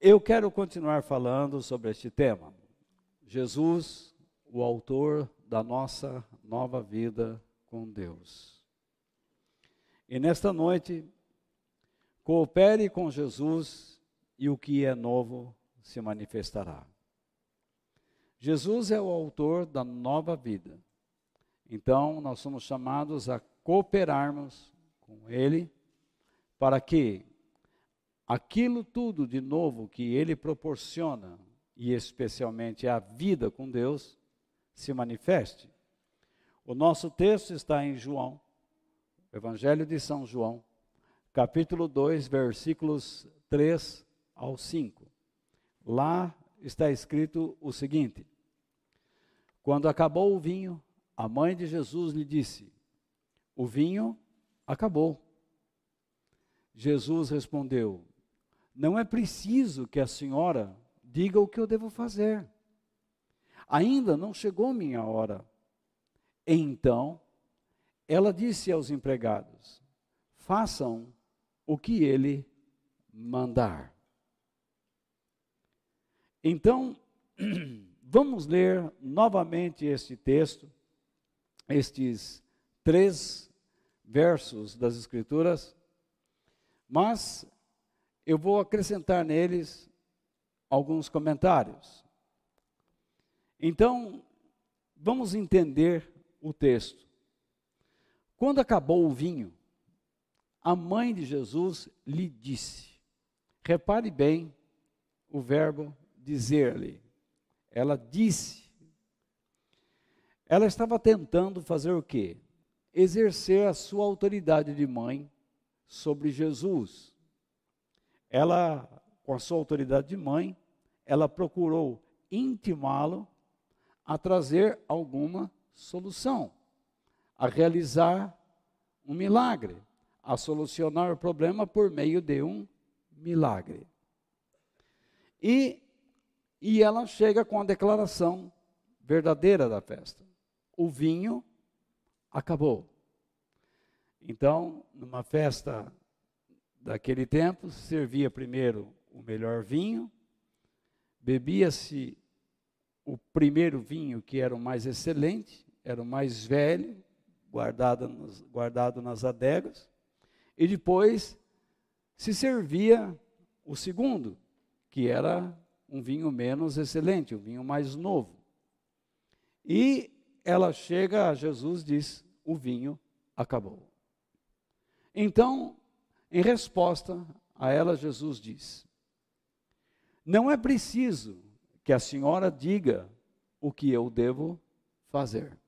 Eu quero continuar falando sobre este tema. Jesus, o autor da nossa nova vida com Deus. E nesta noite, coopere com Jesus e o que é novo se manifestará. Jesus é o autor da nova vida. Então, nós somos chamados a cooperarmos com Ele para que aquilo tudo de novo que Ele proporciona, e especialmente a vida com Deus, se manifeste. O nosso texto está em João, Evangelho de São João, capítulo 2, versículos 3 ao 5. Lá está escrito o seguinte: quando acabou o vinho, a mãe de Jesus lhe disse: o vinho acabou. Jesus respondeu: não é preciso que a senhora diga o que eu devo fazer. Ainda não chegou minha hora. Então, ela disse aos empregados: façam o que ele mandar. Então, vamos ler novamente este texto, estes 3 versos das Escrituras, mas eu vou acrescentar neles alguns comentários. Então, vamos entender o texto. Quando acabou o vinho, a mãe de Jesus lhe disse. Repare bem o verbo dizer-lhe. Ela disse. Ela estava tentando fazer o quê? Exercer a sua autoridade de mãe sobre Jesus. Ela, com a sua autoridade de mãe, ela procurou intimá-lo a trazer alguma solução, a realizar um milagre, a solucionar o problema por meio de um milagre. E ela chega com a declaração verdadeira da festa: o vinho acabou. Então, numa festa daquele tempo, se servia primeiro o melhor vinho, bebia-se o primeiro vinho, que era o mais excelente, era o mais velho, guardado nas adegas, e depois se servia o segundo, que era um vinho menos excelente, um vinho mais novo. E ela chega a Jesus e diz: o vinho acabou. Então, em resposta a ela, Jesus diz: não é preciso que a senhora diga o que eu devo fazer. O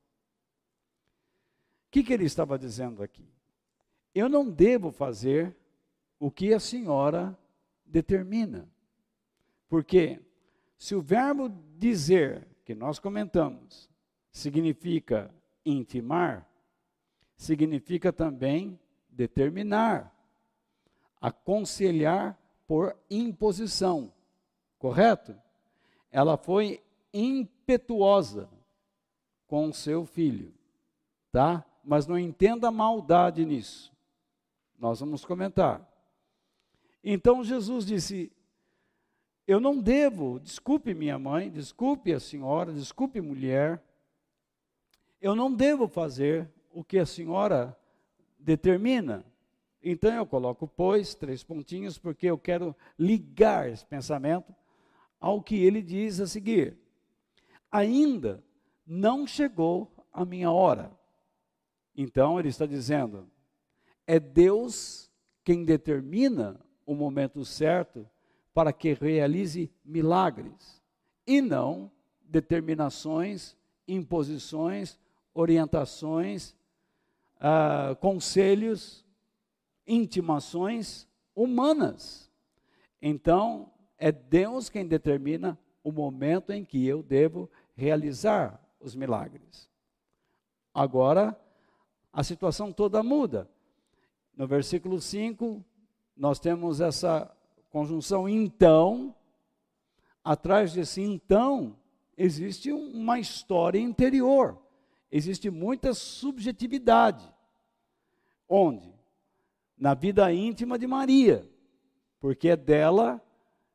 que ele estava dizendo aqui? Eu não devo fazer o que a senhora determina. Porque se o verbo dizer, que nós comentamos, significa intimar, significa também determinar, aconselhar por imposição, correto? Ela foi impetuosa com o seu filho, tá? Mas não entenda a maldade nisso. Nós vamos comentar. Então Jesus disse: eu não devo, desculpe minha mãe, desculpe a senhora, desculpe mulher, eu não devo fazer o que a senhora determina. Então eu coloco, pois, 3 pontinhos, porque eu quero ligar esse pensamento ao que ele diz a seguir. Ainda não chegou a minha hora. Então ele está dizendo, é Deus quem determina o momento certo para que realize milagres, e não determinações, imposições, orientações, conselhos, intimações humanas. Então, é Deus quem determina o momento em que eu devo realizar os milagres. Agora, a situação toda muda. No versículo 5, nós temos essa conjunção então. Atrás desse então, existe uma história interior. Existe muita subjetividade. Onde? Na vida íntima de Maria. Porque é dela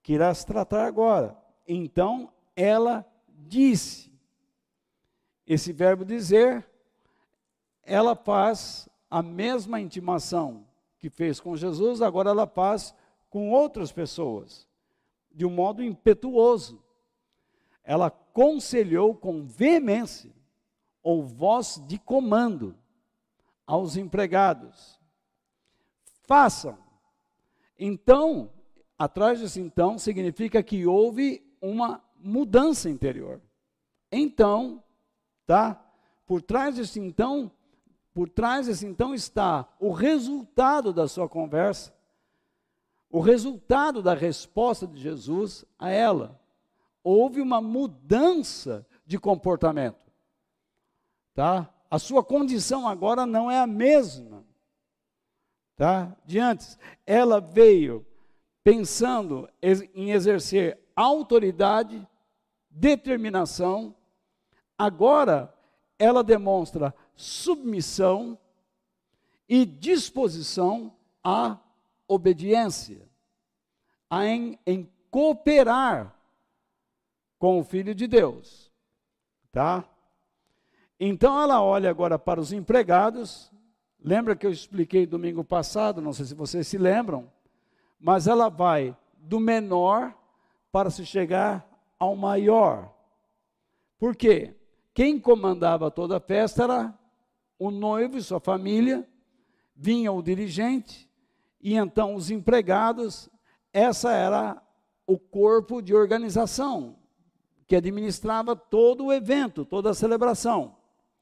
que irá se tratar agora. Então, ela disse. Esse verbo dizer, ela faz a mesma intimação que fez com Jesus, agora ela faz com outras pessoas, de um modo impetuoso. Ela aconselhou com veemência, ou voz de comando, aos empregados: façam. Então, atrás desse então, significa que houve uma mudança interior. Então, tá? Por trás desse então está o resultado da sua conversa, o resultado da resposta de Jesus a ela. Houve uma mudança de comportamento, tá? A sua condição agora não é a mesma, tá? De antes. Ela veio pensando em exercer autoridade, determinação. Agora ela demonstra submissão e disposição à obediência, em cooperar com o Filho de Deus, tá? Então ela olha agora para os empregados. Lembra que eu expliquei domingo passado, não sei se vocês se lembram, mas ela vai do menor para se chegar ao maior. Por quê? Quem comandava toda a festa era o noivo e sua família, vinha o dirigente, e então os empregados. Essa era o corpo de organização que administrava todo o evento, toda a celebração.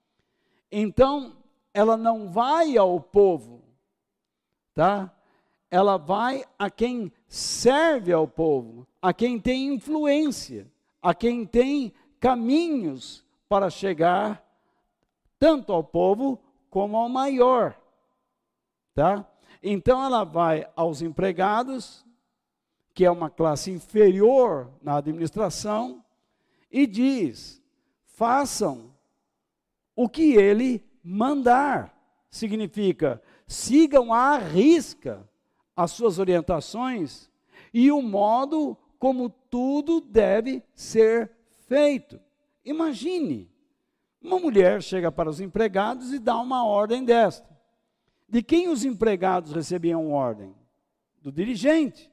Então, ela não vai ao povo, tá? Ela vai a quem serve ao povo, a quem tem influência, a quem tem caminhos para chegar tanto ao povo como ao maior, tá? Então ela vai aos empregados, que é uma classe inferior na administração, e diz: façam o que ele mandar. Significa, sigam à risca as suas orientações e o modo como tudo deve ser feito. Imagine, uma mulher chega para os empregados e dá uma ordem desta. De quem os empregados recebiam ordem? Do dirigente.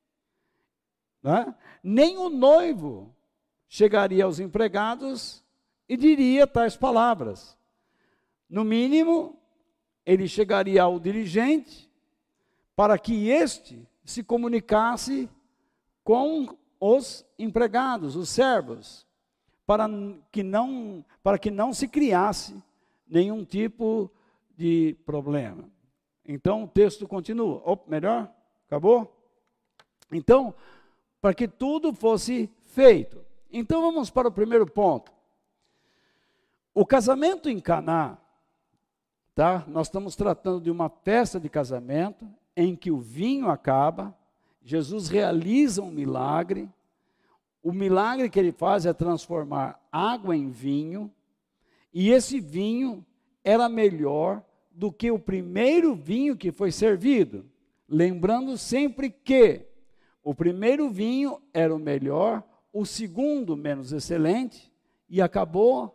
Né? Nem o noivo chegaria aos empregados e diria tais palavras. No mínimo, ele chegaria ao dirigente para que este se comunicasse com os empregados, os servos, para que não se criasse nenhum tipo de problema. Então o texto continua. Melhor? Acabou? Então, para que tudo fosse feito. Então vamos para o primeiro ponto. O casamento em Caná, tá? Nós estamos tratando de uma festa de casamento em que o vinho acaba, Jesus realiza um milagre. O milagre que ele faz é transformar água em vinho, e esse vinho era melhor do que o primeiro vinho que foi servido. Lembrando sempre que o primeiro vinho era o melhor, o segundo menos excelente, e acabou.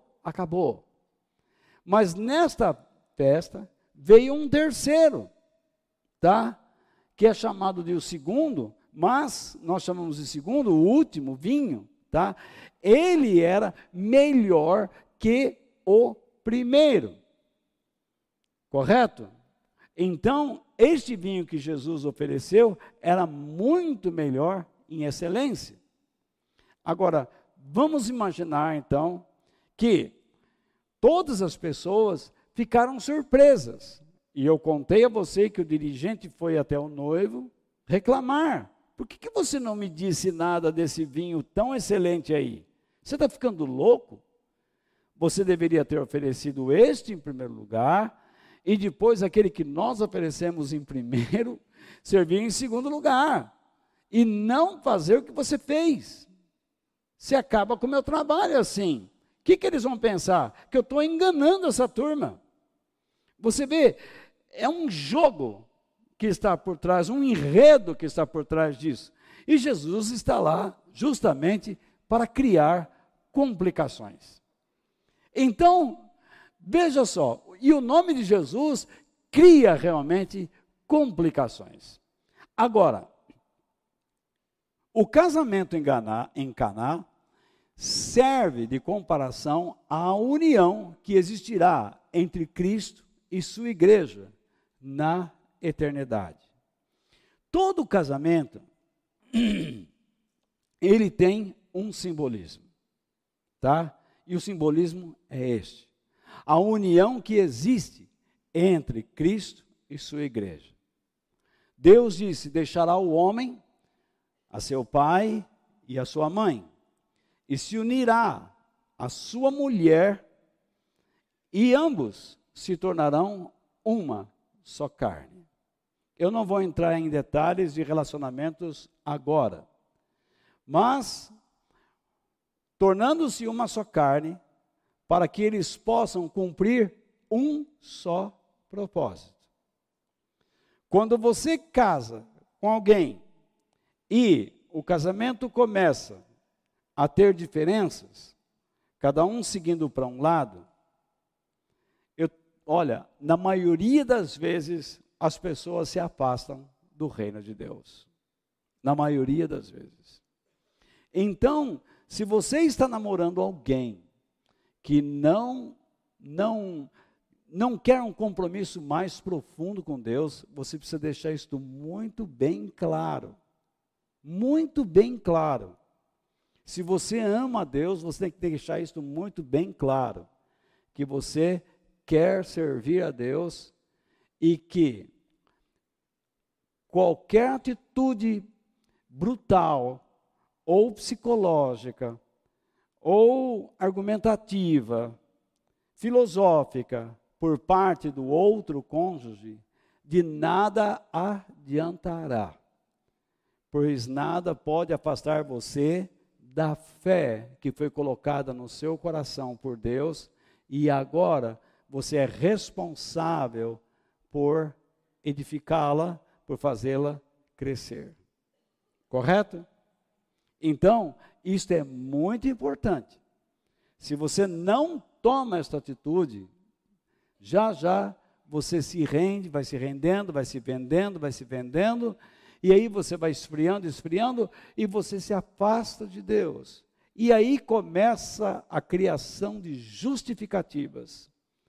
Mas nesta festa veio um terceiro, tá? Que é chamado de o segundo, mas nós chamamos de segundo, o último vinho, tá? Ele era melhor que o primeiro. Correto? Então, este vinho que Jesus ofereceu era muito melhor em excelência. Agora, vamos imaginar então que todas as pessoas ficaram surpresas. E eu contei a você que o dirigente foi até o noivo reclamar. Por que você não me disse nada desse vinho tão excelente aí? Você está ficando louco? Você deveria ter oferecido este em primeiro lugar, e depois aquele que nós oferecemos em primeiro, servir em segundo lugar. E não fazer o que você fez. Você acaba com o meu trabalho assim. O que eles vão pensar? Que eu estou enganando essa turma. Você vê, é um jogo que está por trás, um enredo que está por trás disso. E Jesus está lá justamente para criar complicações. Então, veja só, e o nome de Jesus cria realmente complicações. Agora, o casamento em Caná serve de comparação à união que existirá entre Cristo e sua igreja na eternidade. Todo casamento, ele tem um simbolismo, tá? E o simbolismo é este: a união que existe entre Cristo e sua igreja. Deus disse: deixará o homem a seu pai e a sua mãe, e se unirá à sua mulher, e ambos se tornarão uma só carne. Eu não vou entrar em detalhes de relacionamentos agora, mas tornando-se uma só carne, para que eles possam cumprir um só propósito. Quando você casa com alguém e o casamento começa a ter diferenças, cada um seguindo para um lado, olha, na maioria das vezes as pessoas se afastam do reino de Deus. Na maioria das vezes. Então, se você está namorando alguém que não quer um compromisso mais profundo com Deus, você precisa deixar isso muito bem claro. Muito bem claro. Se você ama a Deus, você tem que deixar isso muito bem claro. Que você quer servir a Deus e que qualquer atitude brutal ou psicológica ou argumentativa, filosófica, por parte do outro cônjuge, de nada adiantará, pois nada pode afastar você da fé que foi colocada no seu coração por Deus, e agora você é responsável por edificá-la, por fazê-la crescer. Correto? Então, isto é muito importante. Se você não toma esta atitude, já você se rende, vai se rendendo, vai se vendendo, e aí você vai esfriando, e você se afasta de Deus. E aí começa a criação de justificativas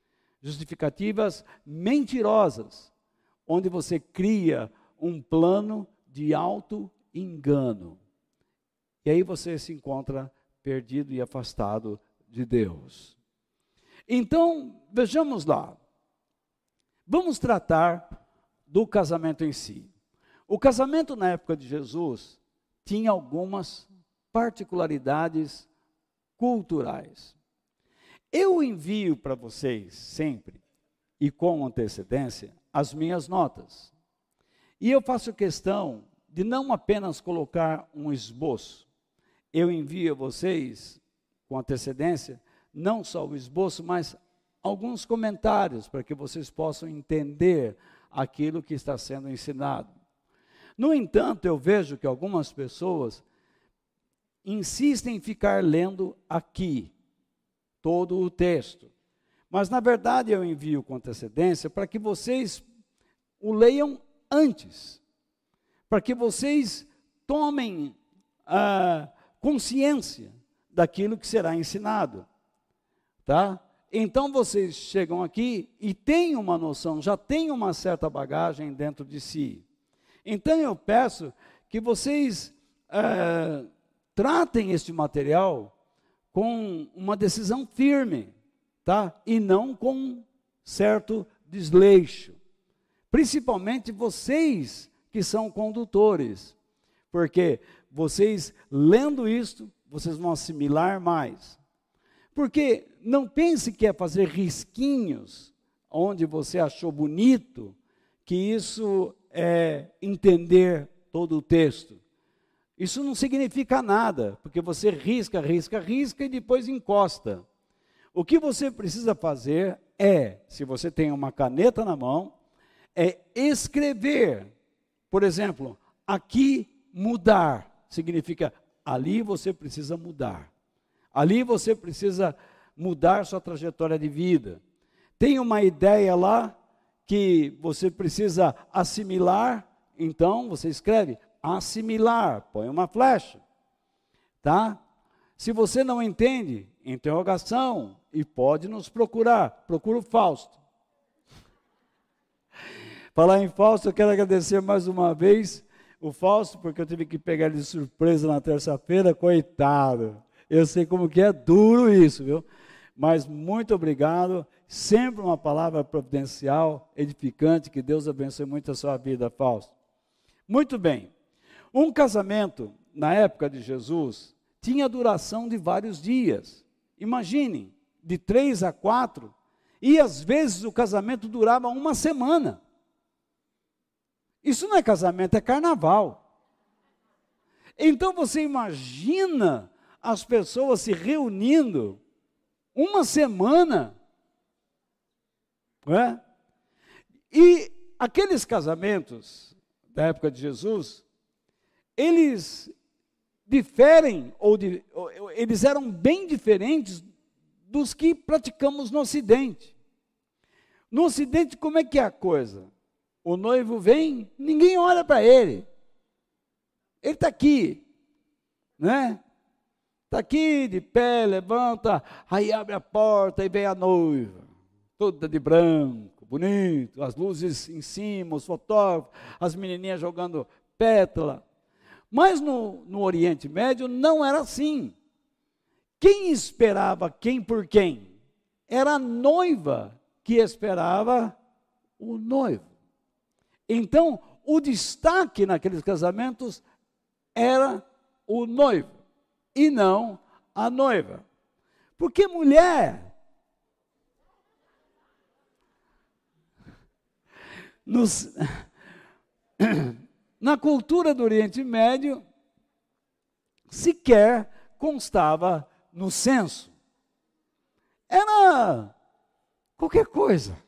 mentirosas, onde você cria um plano de auto-engano. E aí você se encontra perdido e afastado de Deus. Então, vejamos lá. Vamos tratar do casamento em si. O casamento na época de Jesus tinha algumas particularidades culturais. Eu envio para vocês sempre, e com antecedência, as minhas notas. E eu faço questão de não apenas colocar um esboço. Eu envio a vocês, com antecedência, não só o esboço, mas alguns comentários, para que vocês possam entender aquilo que está sendo ensinado. No entanto, eu vejo que algumas pessoas insistem em ficar lendo aqui todo o texto. Mas, na verdade, eu envio com antecedência para que vocês o leiam antes, para que vocês tomem consciência daquilo que será ensinado, tá? Então vocês chegam aqui e têm uma noção, já têm uma certa bagagem dentro de si. Então eu peço que vocês tratem este material com uma decisão firme, tá? E não com certo desleixo. Principalmente vocês que são condutores, porque vocês lendo isto, vocês vão assimilar mais. Porque não pense que é fazer risquinhos onde você achou bonito, que isso é entender todo o texto. Isso não significa nada, porque você risca e depois encosta. O que você precisa fazer é, se você tem uma caneta na mão, é escrever, por exemplo, aqui mudar significa ali você precisa mudar. Ali você precisa mudar sua trajetória de vida. Tem uma ideia lá que você precisa assimilar, então você escreve assimilar, põe uma flecha, tá? Se você não entende, interrogação, e pode nos procurar, procura o Fausto. Falar em Fausto, eu quero agradecer mais uma vez o Fausto, porque eu tive que pegar ele de surpresa na terça-feira, coitado. Eu sei como que é duro isso, viu? Mas muito obrigado, sempre uma palavra providencial, edificante, que Deus abençoe muito a sua vida, Fausto. Muito bem, um casamento, na época de Jesus, tinha duração de vários dias. Imaginem, de 3 a 4, e às vezes o casamento durava uma semana. Isso não é casamento, é carnaval. Então você imagina as pessoas se reunindo uma semana, não é? E aqueles casamentos da época de Jesus, eles diferem, eles eram bem diferentes dos que praticamos no Ocidente. No Ocidente, como é que é a coisa? O noivo vem, ninguém olha para ele. Ele está aqui, né? Está aqui, de pé, levanta, aí abre a porta e vem a noiva, toda de branco, bonito, as luzes em cima, os fotógrafos, as menininhas jogando pétala. Mas no Oriente Médio não era assim. Quem esperava quem por quem? Era a noiva que esperava o noivo. Então, o destaque naqueles casamentos era o noivo e não a noiva. Porque mulher, na cultura do Oriente Médio, sequer constava no censo. Era qualquer coisa.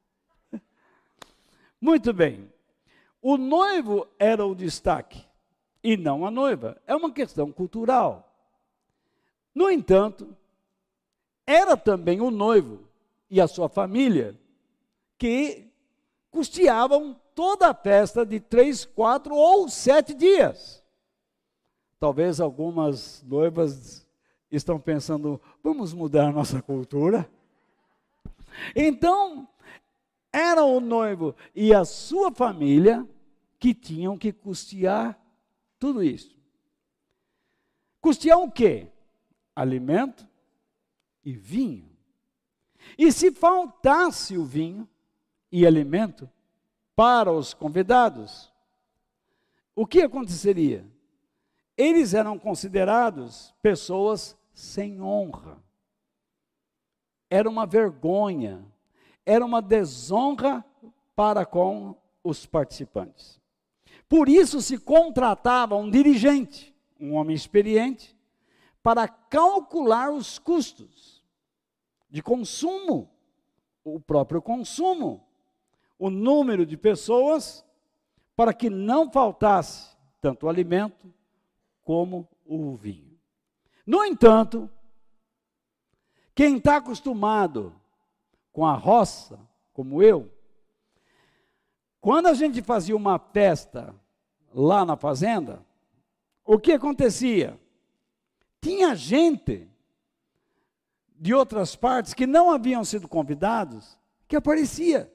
Muito bem. O noivo era o destaque e não a noiva. É uma questão cultural. No entanto, era também o noivo e a sua família que custeavam toda a festa de 3, 4 ou 7 dias. Talvez algumas noivas estão pensando, vamos mudar a nossa cultura? Então, era o noivo e a sua família que tinham que custear tudo isso. Custear o quê? Alimento e vinho. E se faltasse o vinho e alimento para os convidados, o que aconteceria? Eles eram considerados pessoas sem honra. Era uma vergonha, era uma desonra para com os participantes. Por isso se contratava um dirigente, um homem experiente, para calcular os custos de consumo, o próprio consumo, o número de pessoas, para que não faltasse tanto o alimento como o vinho. No entanto, quem está acostumado com a roça, como eu, quando a gente fazia uma festa lá na fazenda, o que acontecia? Tinha gente de outras partes que não haviam sido convidados, que aparecia.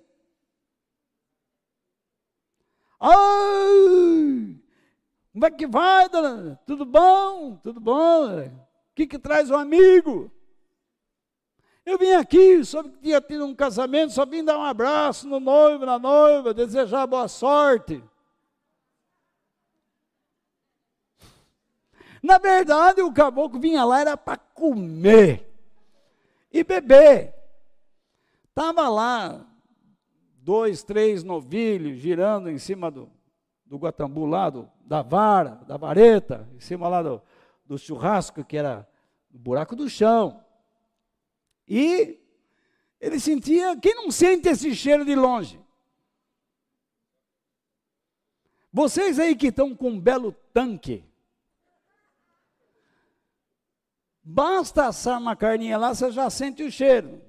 Ai, como é que vai, dona? Tudo bom? Tudo bom? O que traz um amigo? Eu vim aqui, soube que tinha tido um casamento, só vim dar um abraço no noivo, na noiva, desejar boa sorte. Na verdade, o caboclo vinha lá, era para comer e beber. Estava lá, 2, 3 novilhos girando em cima do guatambu lá, da vara, da vareta, em cima lá do churrasco, que era o buraco do chão. E ele sentia, quem não sente esse cheiro de longe? Vocês aí que estão com um belo tanque, basta assar uma carninha lá, você já sente o cheiro.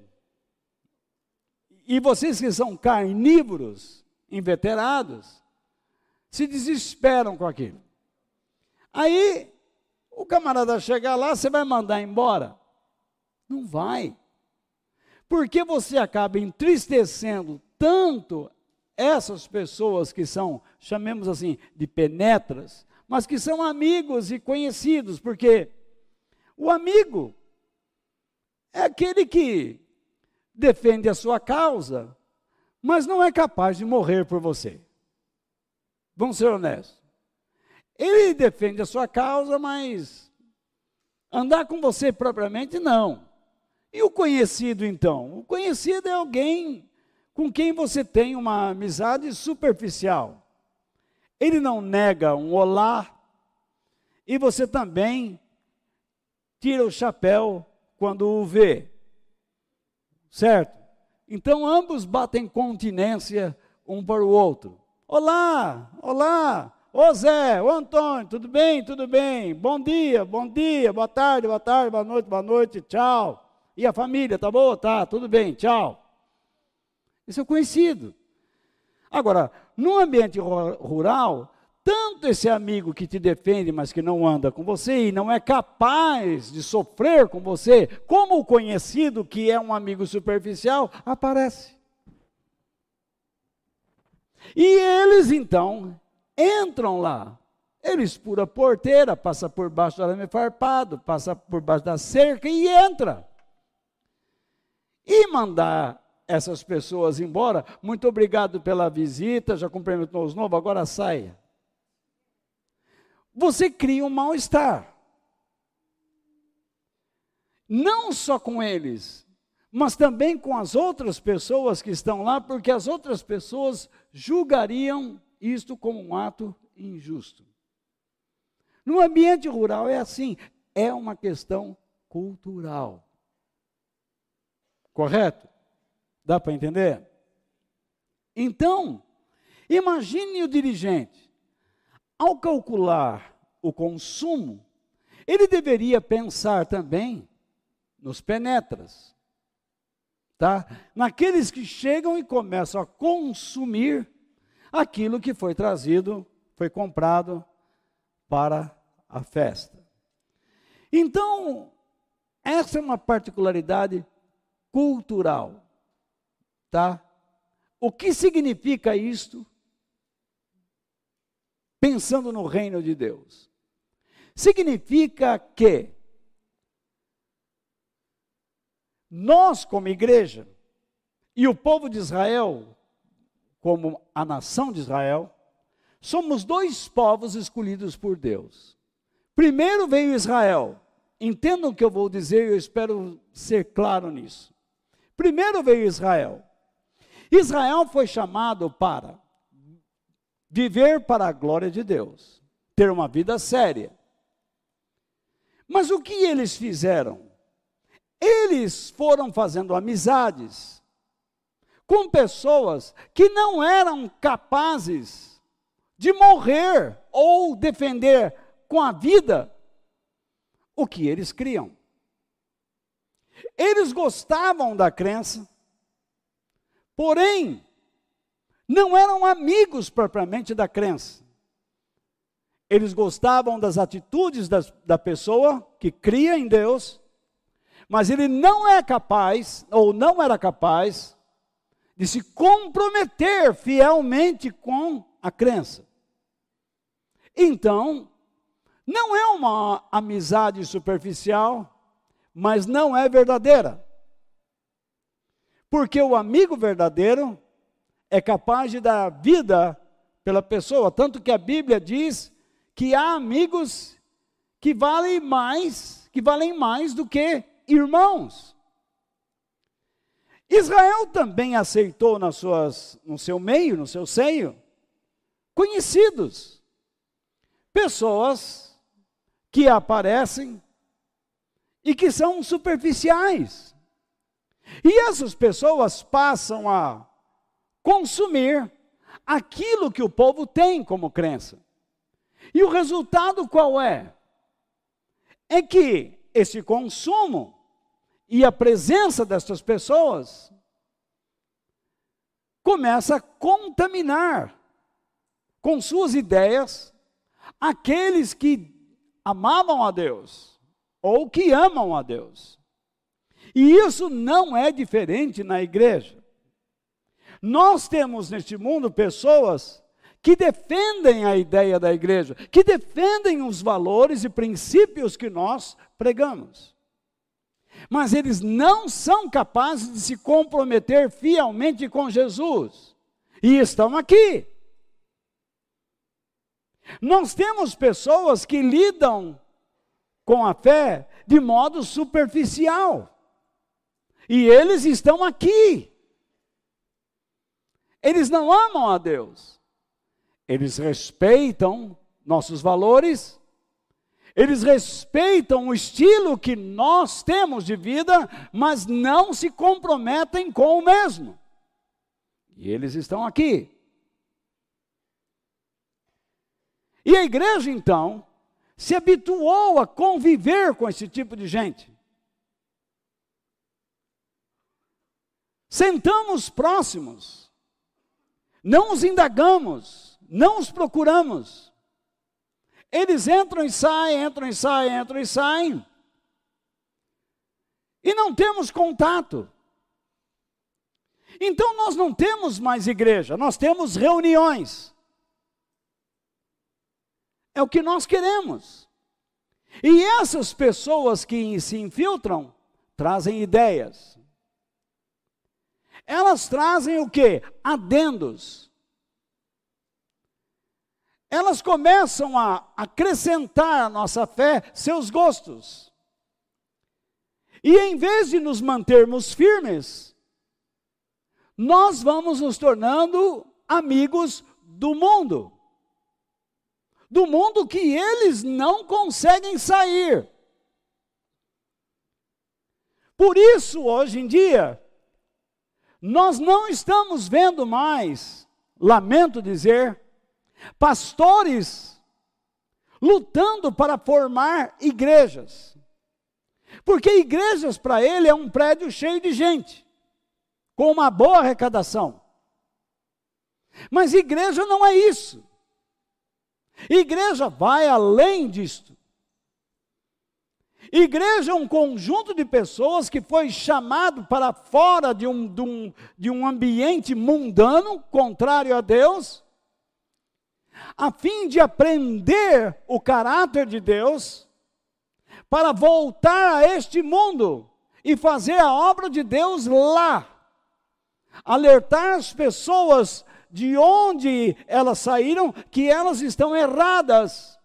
E vocês que são carnívoros, inveterados, se desesperam com aquilo. Aí, o camarada chega lá, você vai mandar embora? Não vai. Porque você acaba entristecendo tanto essas pessoas que são, chamemos assim, de penetras, mas que são amigos e conhecidos, porque o amigo é aquele que defende a sua causa, mas não é capaz de morrer por você. Vamos ser honestos. Ele defende a sua causa, mas andar com você propriamente não. E o conhecido então? O conhecido é alguém com quem você tem uma amizade superficial. Ele não nega um olá, e você também tira o chapéu quando o vê. Certo? Então ambos batem continência um para o outro. Olá, olá, ô Zé, ô Antônio, tudo bem, bom dia, boa tarde, boa noite, tchau. E a família, tá boa? Tá, tudo bem, tchau. Isso é conhecido. Agora, no ambiente rural, tanto esse amigo que te defende, mas que não anda com você e não é capaz de sofrer com você, como o conhecido, que é um amigo superficial, aparece. E eles, então, entram lá. Eles pulam a porteira, passa por baixo do arame farpado, passa por baixo da cerca e entra. E mandar essas pessoas embora, muito obrigado pela visita, já cumprimentou os novos, agora saia. Você cria um mal-estar. Não só com eles, mas também com as outras pessoas que estão lá, porque as outras pessoas julgariam isto como um ato injusto. No ambiente rural é assim, é uma questão cultural. Correto? Dá para entender? Então, imagine o dirigente, ao calcular o consumo, ele deveria pensar também nos penetras, tá? Naqueles que chegam e começam a consumir aquilo que foi trazido, foi comprado para a festa. Então, essa é uma particularidade cultural, tá? O que significa isto? Pensando no reino de Deus. Significa que nós, como igreja, e o povo de Israel, como a nação de Israel, somos dois povos escolhidos por Deus. Primeiro veio Israel. Entendam o que eu vou dizer, eu espero ser claro nisso. Primeiro veio Israel. Israel foi chamado para viver para a glória de Deus, ter uma vida séria. Mas o que eles fizeram? Eles foram fazendo amizades com pessoas que não eram capazes de morrer ou defender com a vida o que eles criam. Eles gostavam da crença, porém, não eram amigos propriamente da crença. Eles gostavam das atitudes da pessoa que cria em Deus, mas ele não é capaz, ou não era capaz, de se comprometer fielmente com a crença. Então, não é uma amizade superficial, mas não é verdadeira. Porque o amigo verdadeiro é capaz de dar vida pela pessoa, tanto que a Bíblia diz que há amigos que valem mais do que irmãos. Israel também aceitou no seu meio, no seu seio, conhecidos, pessoas que aparecem e que são superficiais. E essas pessoas passam a consumir aquilo que o povo tem como crença. E o resultado qual é? É que esse consumo e a presença dessas pessoas começa a contaminar com suas ideias aqueles que amavam a Deus ou que amam a Deus. E isso não é diferente na igreja. Nós temos neste mundo pessoas que defendem a ideia da igreja, que defendem os valores e princípios que nós pregamos. Mas eles não são capazes de se comprometer fielmente com Jesus. E estão aqui. Nós temos pessoas que lidam com a fé de modo superficial. E eles estão aqui. Eles não amam a Deus. Eles respeitam nossos valores. Eles respeitam o estilo que nós temos de vida, mas não se comprometem com o mesmo. E eles estão aqui. E a igreja, então, se habituou a conviver com esse tipo de gente. Sentamos próximos, não os indagamos, não os procuramos. Eles entram e saem, entram e saem, entram e saem. E não temos contato. Então nós não temos mais igreja, nós temos reuniões. É o que nós queremos. E essas pessoas que se infiltram, trazem ideias. Elas trazem o quê? Adendos. Elas começam a acrescentar à nossa fé seus gostos. E em vez de nos mantermos firmes, nós vamos nos tornando amigos do mundo. Do mundo que eles não conseguem sair. Por isso, hoje em dia, nós não estamos vendo mais, lamento dizer, pastores lutando para formar igrejas. Porque igrejas para ele é um prédio cheio de gente, com uma boa arrecadação. Mas igreja não é isso. Igreja vai além disto. Igreja é um conjunto de pessoas que foi chamado para fora de um ambiente mundano, contrário a Deus, a fim de aprender o caráter de Deus, para voltar a este mundo e fazer a obra de Deus lá. Alertar as pessoas de onde elas saíram, que elas estão erradas.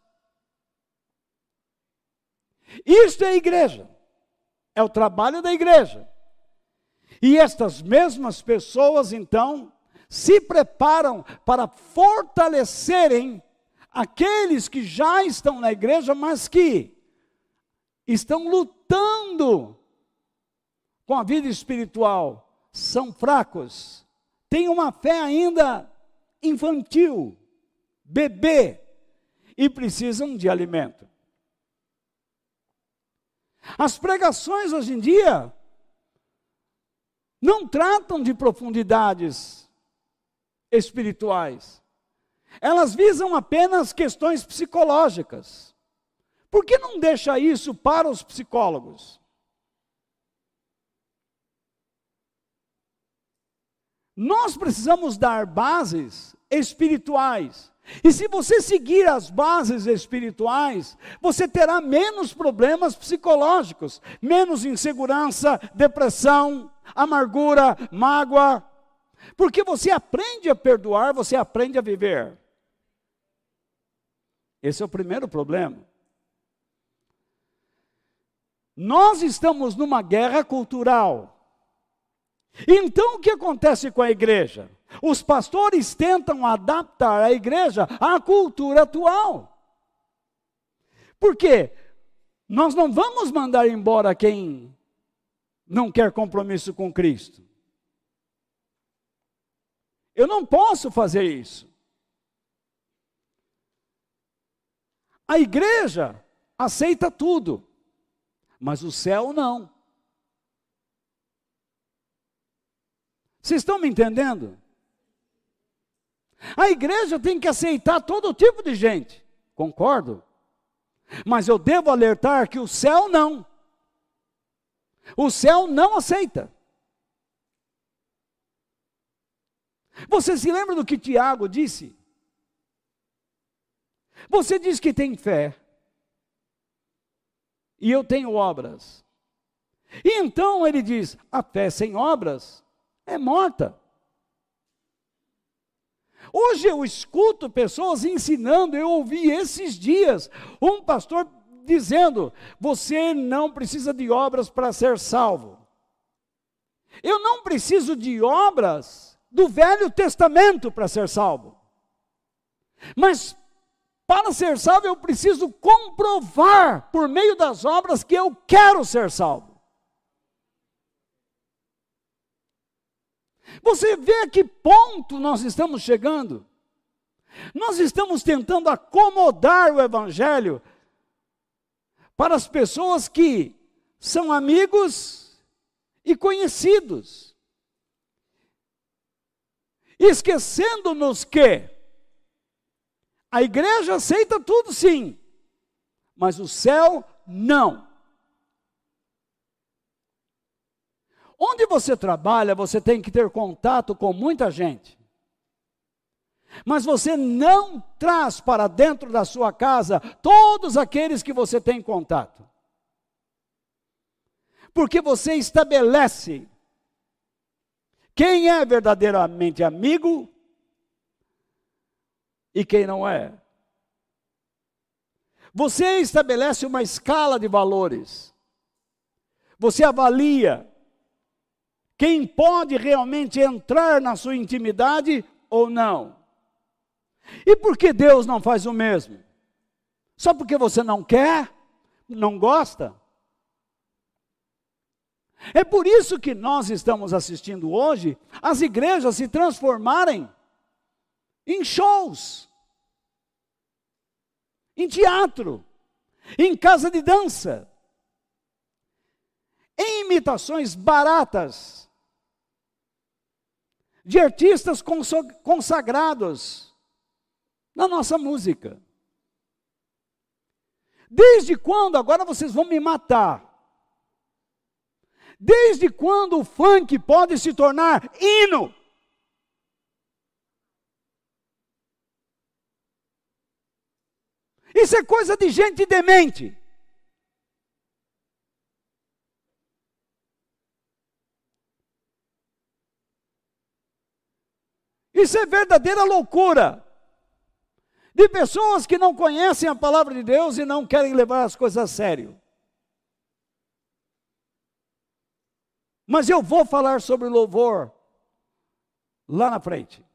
Isto é a igreja. É o trabalho da igreja. E estas mesmas pessoas, então, se preparam para fortalecerem aqueles que já estão na igreja, mas que estão lutando com a vida espiritual, são fracos, têm uma fé ainda infantil, bebê, e precisam de alimento. As pregações hoje em dia não tratam de profundidades espirituais. Elas visam apenas questões psicológicas. Por que não deixa isso para os psicólogos? Nós precisamos dar bases espirituais. E se você seguir as bases espirituais, você terá menos problemas psicológicos, menos insegurança, depressão, amargura, mágoa. Porque você aprende a perdoar, você aprende a viver. Esse é o primeiro problema. Nós estamos numa guerra cultural. Então o que acontece com a igreja? Os pastores tentam adaptar a igreja à cultura atual. Por quê? Nós não vamos mandar embora quem não quer compromisso com Cristo. Eu não posso fazer isso. A igreja aceita tudo, mas o céu não. Vocês estão me entendendo? A igreja tem que aceitar todo tipo de gente, concordo. Mas eu devo alertar que o céu não. O céu não aceita. Você se lembra do que Tiago disse? Você diz que tem fé, e eu tenho obras. E então ele diz, a fé sem obras é morta. Hoje eu escuto pessoas ensinando, eu ouvi esses dias, um pastor dizendo, você não precisa de obras para ser salvo. Eu não preciso de obras do Velho Testamento para ser salvo. Mas para ser salvo eu preciso comprovar por meio das obras que eu quero ser salvo. Você vê a que ponto nós estamos chegando? Nós estamos tentando acomodar o Evangelho para as pessoas que são amigos e conhecidos, esquecendo-nos que a igreja aceita tudo sim, mas o céu não. Onde você trabalha, você tem que ter contato com muita gente. Mas você não traz para dentro da sua casa todos aqueles que você tem contato. Porque você estabelece quem é verdadeiramente amigo e quem não é. Você estabelece uma escala de valores. Você avalia quem pode realmente entrar na sua intimidade ou não. E por que Deus não faz o mesmo? Só porque você não quer? Não gosta? É por isso que nós estamos assistindo hoje as igrejas se transformarem em shows, em teatro, em casa de dança, em imitações baratas de artistas consagrados na nossa música. Desde quando, agora vocês vão me matar, desde quando o funk pode se tornar hino? Isso é coisa de gente demente. Isso é verdadeira loucura. De pessoas que não conhecem a palavra de Deus e não querem levar as coisas a sério. Mas eu vou falar sobre louvor lá na frente.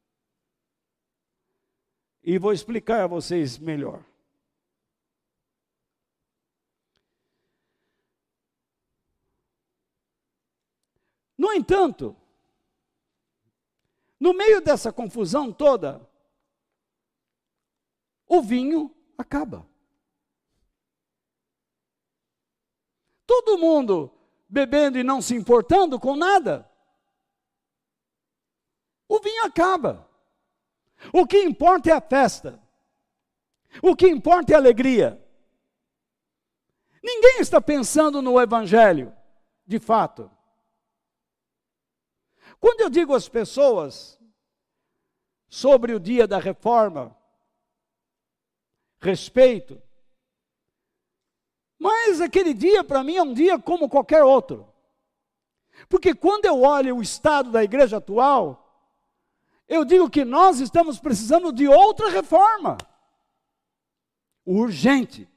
E vou explicar a vocês melhor. No entanto, no meio dessa confusão toda, o vinho acaba. Todo mundo bebendo e não se importando com nada. O vinho acaba. O que importa é a festa. O que importa é a alegria. Ninguém está pensando no Evangelho, de fato. Quando eu digo às pessoas sobre o dia da reforma, respeito, mas aquele dia para mim é um dia como qualquer outro. Porque quando eu olho o estado da igreja atual, eu digo que nós estamos precisando de outra reforma. Urgente.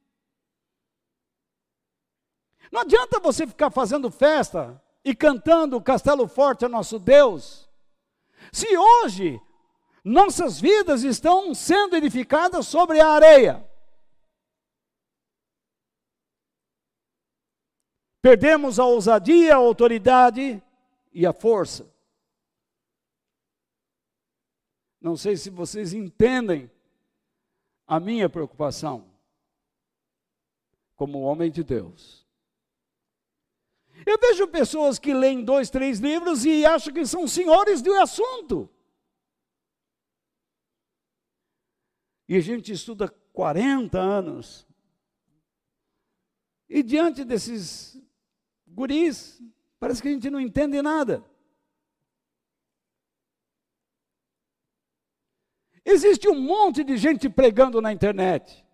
Não adianta você ficar fazendo festa e cantando Castelo Forte é nosso Deus, se hoje nossas vidas estão sendo edificadas sobre a areia. Perdemos a ousadia, a autoridade e a força. Não sei se vocês entendem a minha preocupação como homem de Deus. Eu vejo pessoas que leem 2, 3 livros e acham que são senhores do assunto. E a gente estuda 40 anos. E diante desses guris, parece que a gente não entende nada. Existe um monte de gente pregando na internet.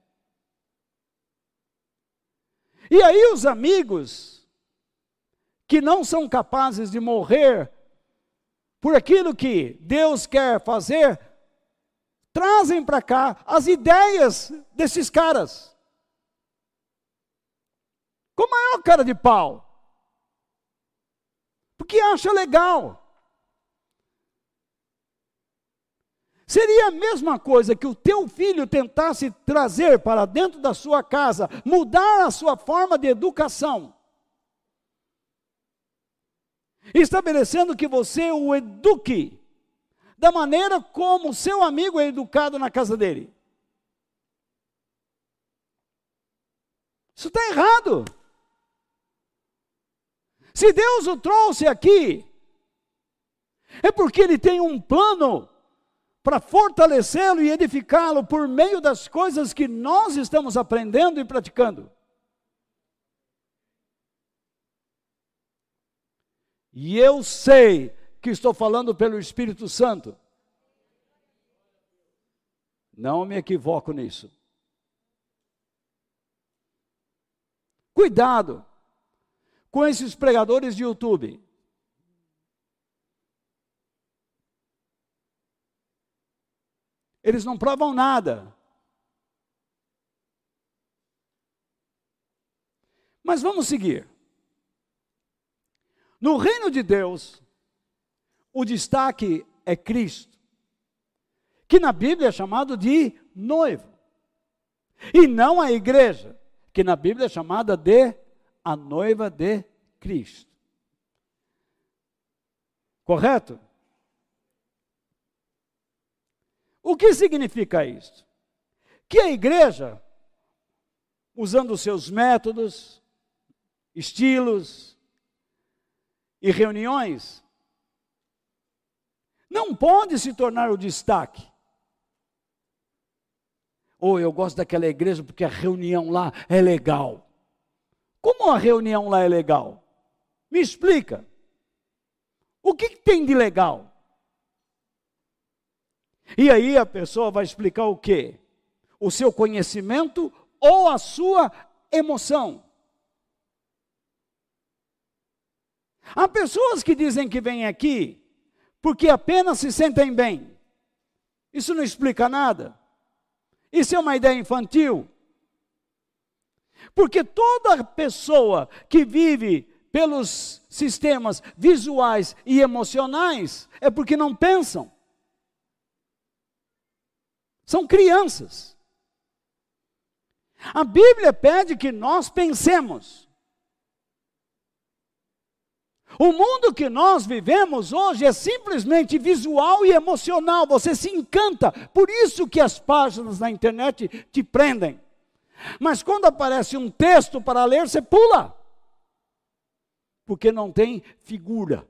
E aí os amigos, que não são capazes de morrer por aquilo que Deus quer fazer, trazem para cá as ideias desses caras. Com a maior cara de pau. Porque acha legal. Seria a mesma coisa que o teu filho tentasse trazer para dentro da sua casa, mudar a sua forma de educação, estabelecendo que você o eduque da maneira como o seu amigo é educado na casa dele. Isso está errado. Se Deus o trouxe aqui, é porque Ele tem um plano para fortalecê-lo e edificá-lo por meio das coisas que nós estamos aprendendo e praticando. E eu sei que estou falando pelo Espírito Santo. Não me equivoco nisso. Cuidado com esses pregadores de YouTube. Eles não provam nada. Mas vamos seguir. No reino de Deus, o destaque é Cristo, que na Bíblia é chamado de noivo. E não a igreja, que na Bíblia é chamada de a noiva de Cristo. Correto? O que significa isso? Que a igreja, usando os seus métodos, estilos e reuniões, não pode se tornar o destaque. Ou eu gosto daquela igreja porque a reunião lá é legal. Como a reunião lá é legal? Me explica. O que tem de legal? E aí a pessoa vai explicar o quê? O seu conhecimento ou a sua emoção. Há pessoas que dizem que vêm aqui porque apenas se sentem bem. Isso não explica nada. Isso é uma ideia infantil. Porque toda pessoa que vive pelos sistemas visuais e emocionais é porque não pensam. São crianças. A Bíblia pede que nós pensemos. O mundo que nós vivemos hoje é simplesmente visual e emocional. Você se encanta. Por isso que as páginas na internet te prendem. Mas quando aparece um texto para ler, você pula. Porque não tem figura.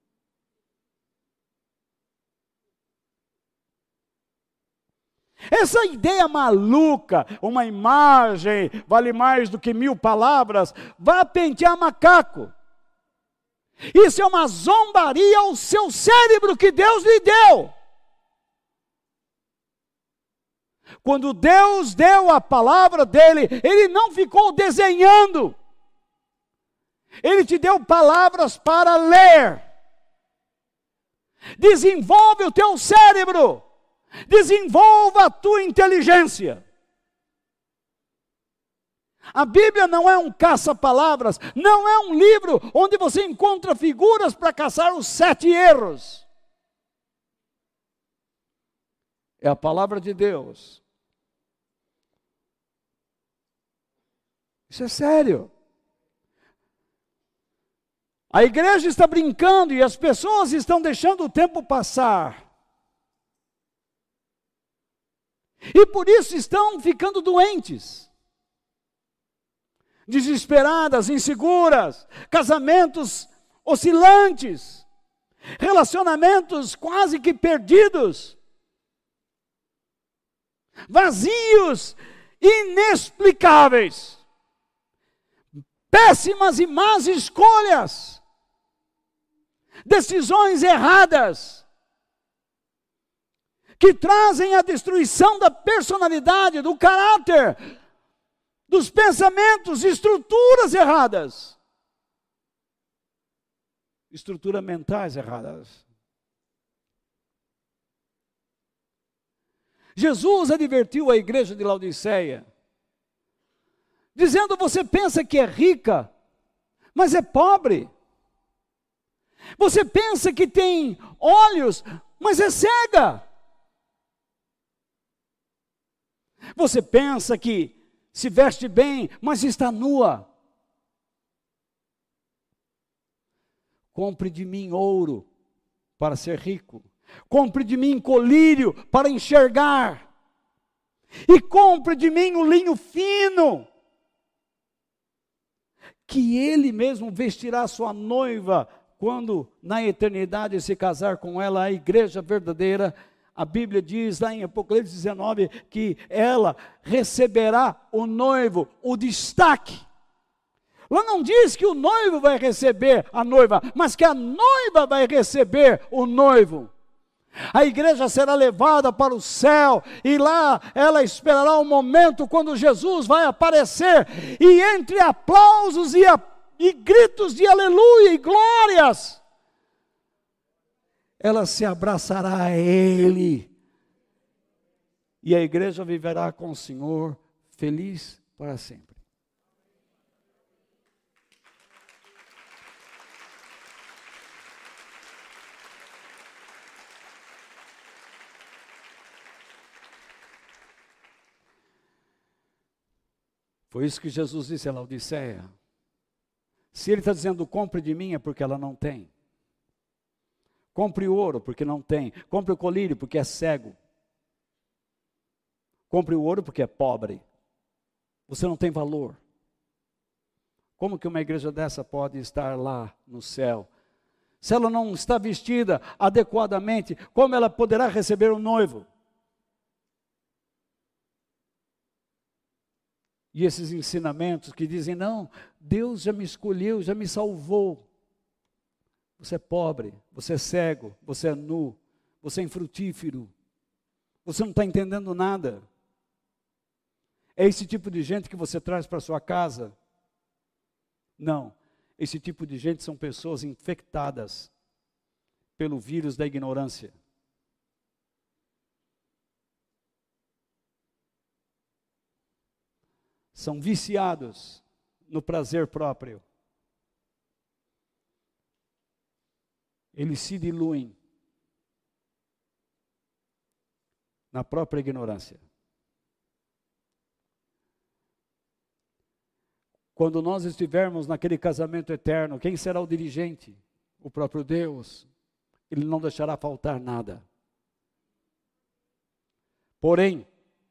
Essa ideia maluca, uma imagem vale mais do que 1000 palavras, vá pentear macaco. Isso é uma zombaria ao seu cérebro que Deus lhe deu. Quando Deus deu a palavra dele, Ele não ficou desenhando. Ele te deu palavras para ler. Desenvolve o teu cérebro. Desenvolva a tua inteligência. A Bíblia não é um caça-palavras, não é um livro onde você encontra figuras para caçar os 7 erros. É a palavra de Deus. Isso é sério. A igreja está brincando e as pessoas estão deixando o tempo passar. E por isso estão ficando doentes, desesperadas, inseguras, casamentos oscilantes, relacionamentos quase que perdidos, vazios, inexplicáveis, péssimas e más escolhas, decisões erradas, que trazem a destruição da personalidade, do caráter, dos pensamentos, estruturas erradas, estruturas mentais erradas. Jesus advertiu a igreja de Laodiceia, dizendo: você pensa que é rica, mas é pobre. Você pensa que tem olhos, mas é cega. Você pensa que se veste bem, mas está nua. Compre de mim ouro para ser rico. Compre de mim colírio para enxergar. E compre de mim o linho fino, que ele mesmo vestirá sua noiva quando na eternidade se casar com ela, a igreja verdadeira. A Bíblia diz lá em Apocalipse 19 que ela receberá o noivo, o destaque. Lá não diz que o noivo vai receber a noiva, mas que a noiva vai receber o noivo. A igreja será levada para o céu e lá ela esperará o momento quando Jesus vai aparecer, e entre aplausos e gritos de aleluia e glórias, ela se abraçará a Ele, e a igreja viverá com o Senhor feliz para sempre. Foi isso que Jesus disse a Laodiceia. Se ele está dizendo compre de mim, é porque ela não tem. Compre o ouro, porque não tem. Compre o colírio, porque é cego. Compre o ouro, porque é pobre. Você não tem valor. Como que uma igreja dessa pode estar lá no céu? Se ela não está vestida adequadamente, como ela poderá receber o noivo? E esses ensinamentos que dizem: não, Deus já me escolheu, já me salvou. Você é pobre, você é cego, você é nu, você é infrutífero, você não está entendendo nada. É esse tipo de gente que você traz para sua casa? Não, esse tipo de gente são pessoas infectadas pelo vírus da ignorância. São viciados no prazer próprio. Eles se diluem na própria ignorância. Quando nós estivermos naquele casamento eterno, quem será o dirigente? O próprio Deus. Ele não deixará faltar nada. Porém,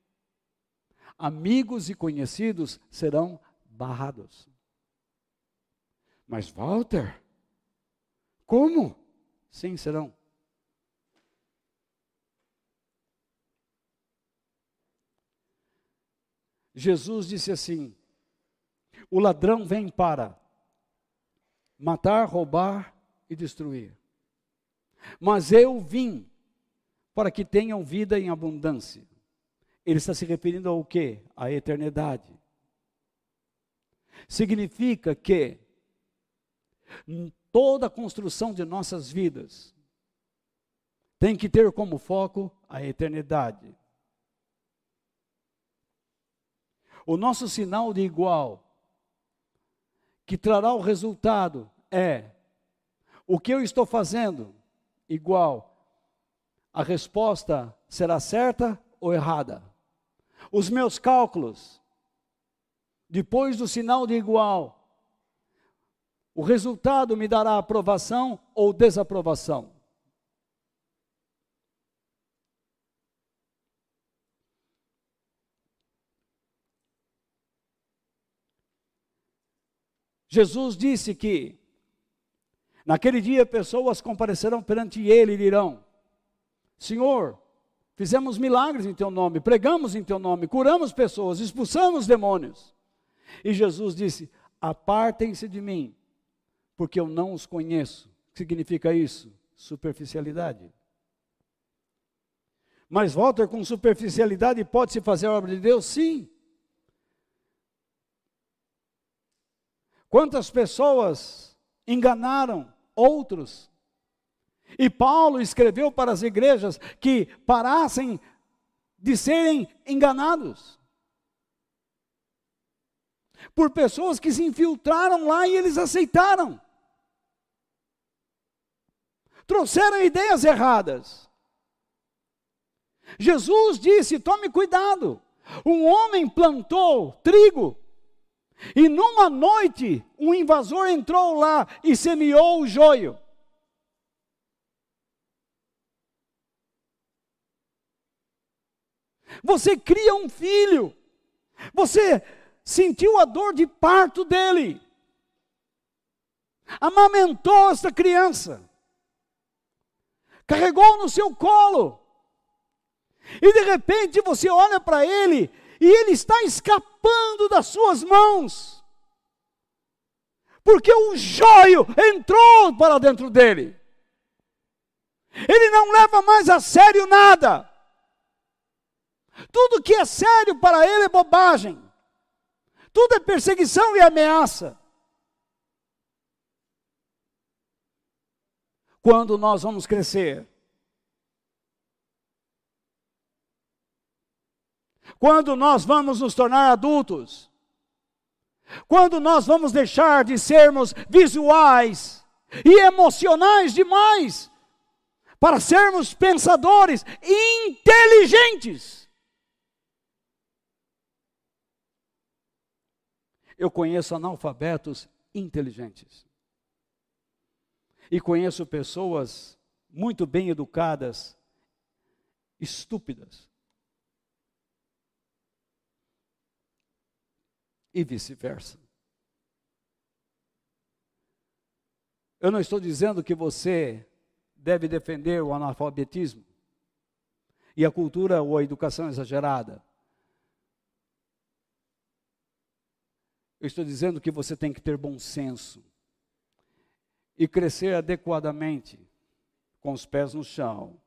amigos e conhecidos serão barrados. Mas Walter, como? Sim, serão. Jesus disse assim: o ladrão vem para matar, roubar e destruir. Mas eu vim para que tenham vida em abundância. Ele está se referindo ao quê? À eternidade. Significa que toda a construção de nossas vidas tem que ter como foco a eternidade. O nosso sinal de igual, que trará o resultado, é: o que eu estou fazendo igual? A resposta será certa ou errada? Os meus cálculos, depois do sinal de igual, o resultado me dará aprovação ou desaprovação? Jesus disse que naquele dia pessoas comparecerão perante ele e dirão: Senhor, fizemos milagres em teu nome, pregamos em teu nome, curamos pessoas, expulsamos demônios. E Jesus disse: apartem-se de mim, porque eu não os conheço. O que significa isso? Superficialidade. Mas, Walter, com superficialidade pode-se fazer a obra de Deus? Sim. Quantas pessoas enganaram outros? E Paulo escreveu para as igrejas que parassem de serem enganados por pessoas que se infiltraram lá e eles aceitaram. Trouxeram ideias erradas. Jesus disse: tome cuidado. Um homem plantou trigo e numa noite um invasor entrou lá e semeou o joio. Você cria um filho, você sentiu a dor de parto dele, amamentou essa criança, carregou no seu colo, e de repente você olha para ele, e ele está escapando das suas mãos, porque o joio entrou para dentro dele, ele não leva mais a sério nada, tudo que é sério para ele é bobagem, tudo é perseguição e ameaça. Quando nós vamos crescer? Quando nós vamos nos tornar adultos? Quando nós vamos deixar de sermos visuais e emocionais demais para sermos pensadores inteligentes? Eu conheço analfabetos inteligentes. E conheço pessoas muito bem educadas, estúpidas. E vice-versa. Eu não estou dizendo que você deve defender o analfabetismo e a cultura ou a educação exagerada. Eu estou dizendo que você tem que ter bom senso e crescer adequadamente, com os pés no chão.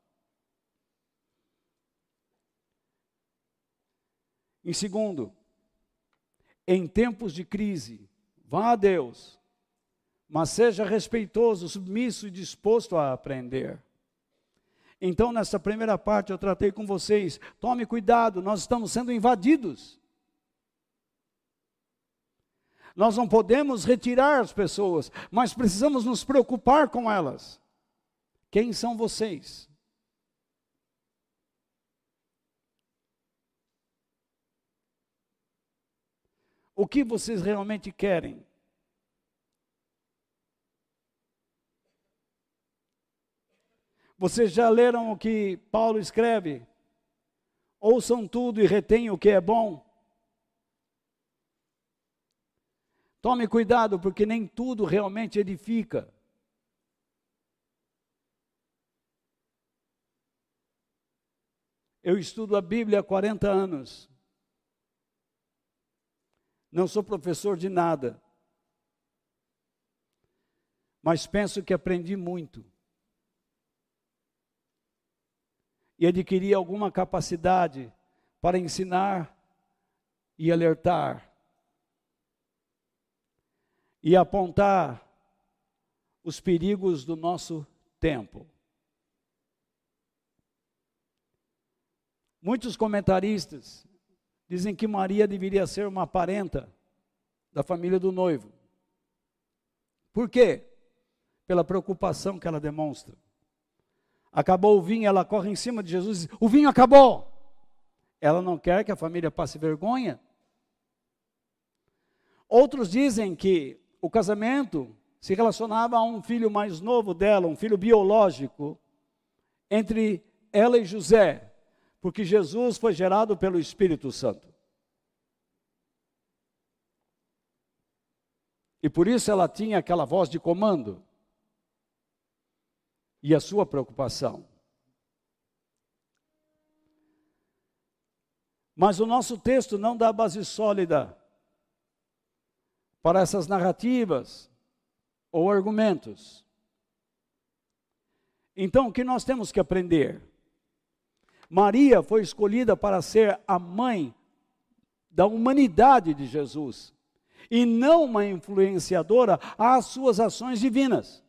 Em segundo, em tempos de crise, vá a Deus, mas seja respeitoso, submisso e disposto a aprender. Então, nessa primeira parte, eu tratei com vocês, tome cuidado, nós estamos sendo invadidos. Nós não podemos retirar as pessoas, mas precisamos nos preocupar com elas. Quem são vocês? O que vocês realmente querem? Vocês já leram o que Paulo escreve? Ouçam tudo e retenham o que é bom. Tome cuidado, porque nem tudo realmente edifica. Eu estudo a Bíblia há 40 anos. Não sou professor de nada. Mas penso que aprendi muito. E adquiri alguma capacidade para ensinar e alertar. E apontar os perigos do nosso tempo. Muitos comentaristas dizem que Maria deveria ser uma parenta da família do noivo. Por quê? Pela preocupação que ela demonstra. Acabou o vinho, ela corre em cima de Jesus e diz: o vinho acabou. Ela não quer que a família passe vergonha. Outros dizem que o casamento se relacionava a um filho mais novo dela, um filho biológico, entre ela e José, porque Jesus foi gerado pelo Espírito Santo. E por isso ela tinha aquela voz de comando. E a sua preocupação. Mas o nosso texto não dá base sólida para essas narrativas ou argumentos. Então, o que nós temos que aprender? Maria foi escolhida para ser a mãe da humanidade de Jesus, e não uma influenciadora às suas ações divinas.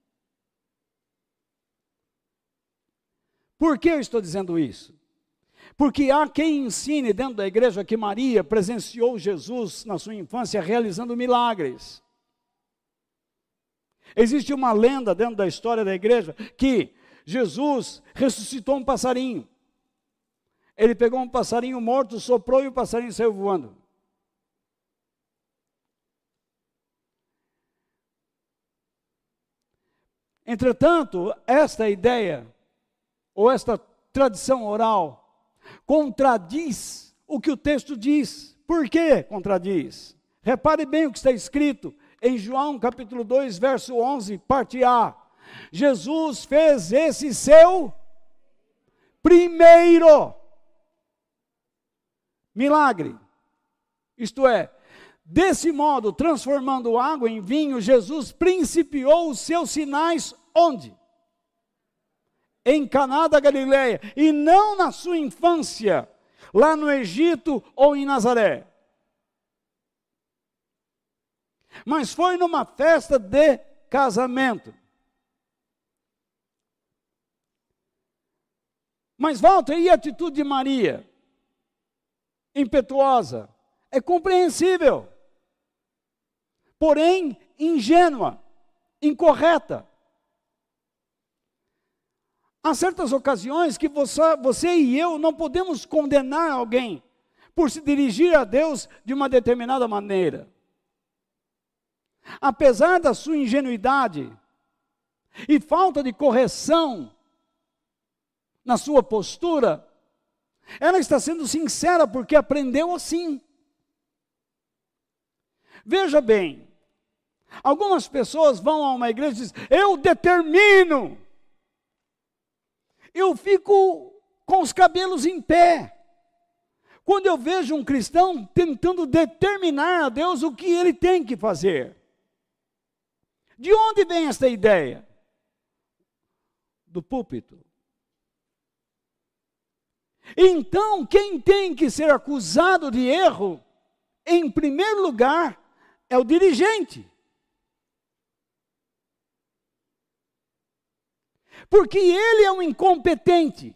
Por que eu estou dizendo isso? Porque há quem ensine dentro da igreja que Maria presenciou Jesus na sua infância realizando milagres. Existe uma lenda dentro da história da igreja que Jesus ressuscitou um passarinho. Ele pegou um passarinho morto, soprou e o passarinho saiu voando. Entretanto, esta ideia, ou esta tradição oral, contradiz o que o texto diz. Por que contradiz? Repare bem o que está escrito em João capítulo 2, verso 11, parte A. Jesus fez esse seu primeiro milagre. Isto é, desse modo, transformando água em vinho, Jesus principiou os seus sinais onde? Em Caná da Galileia, e não na sua infância, lá no Egito ou em Nazaré. Mas foi numa festa de casamento. Mas Walter, e a atitude de Maria? Impetuosa, é compreensível, porém ingênua, incorreta. Há certas ocasiões que você e eu não podemos condenar alguém por se dirigir a Deus de uma determinada maneira. Apesar da sua ingenuidade e falta de correção na sua postura, ela está sendo sincera porque aprendeu assim. Veja bem, algumas pessoas vão a uma igreja e dizem, eu determino. Eu fico com os cabelos em pé, quando eu vejo um cristão tentando determinar a Deus o que ele tem que fazer. De onde vem esta ideia? Do púlpito. Então, quem tem que ser acusado de erro, em primeiro lugar, é o dirigente. Porque ele é um incompetente.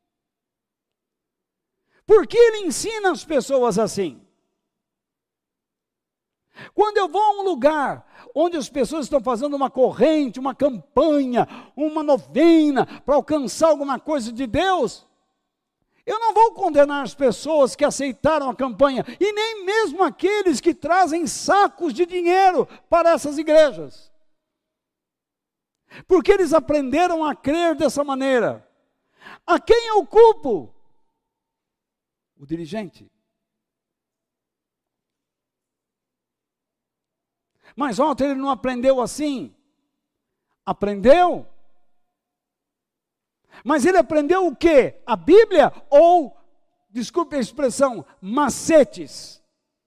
Porque ele ensina as pessoas assim. Quando eu vou a um lugar onde as pessoas estão fazendo uma corrente, uma campanha, uma novena para alcançar alguma coisa de Deus, eu não vou condenar as pessoas que aceitaram a campanha, e nem mesmo aqueles que trazem sacos de dinheiro para essas igrejas. Porque eles aprenderam a crer dessa maneira. A quem eu culpo? O dirigente. Mas ontem ele não aprendeu assim. Aprendeu. Mas ele aprendeu o quê? A Bíblia ou, desculpe a expressão, macetes.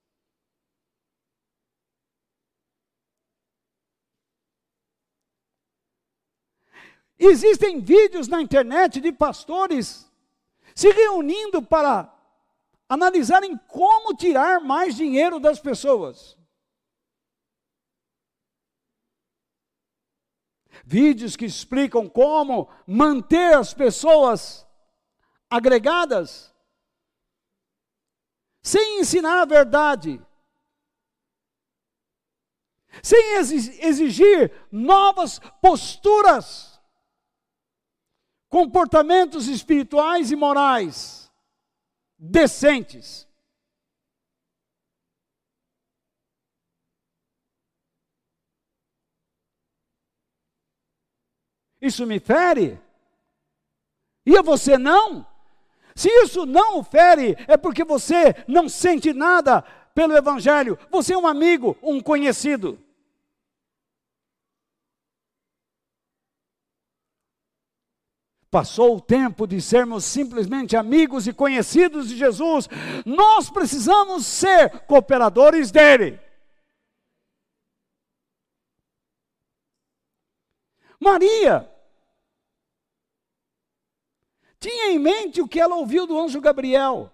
Existem vídeos na internet de pastores se reunindo para analisarem como tirar mais dinheiro das pessoas. Vídeos que explicam como manter as pessoas agregadas, sem ensinar a verdade, sem exigir novas posturas, comportamentos espirituais e morais decentes. Isso me fere? E a você não? Se isso não o fere, é porque você não sente nada pelo Evangelho. Você é um amigo, um conhecido. Passou o tempo de sermos simplesmente amigos e conhecidos de Jesus. Nós precisamos ser cooperadores dele. Maria tinha em mente o que ela ouviu do anjo Gabriel.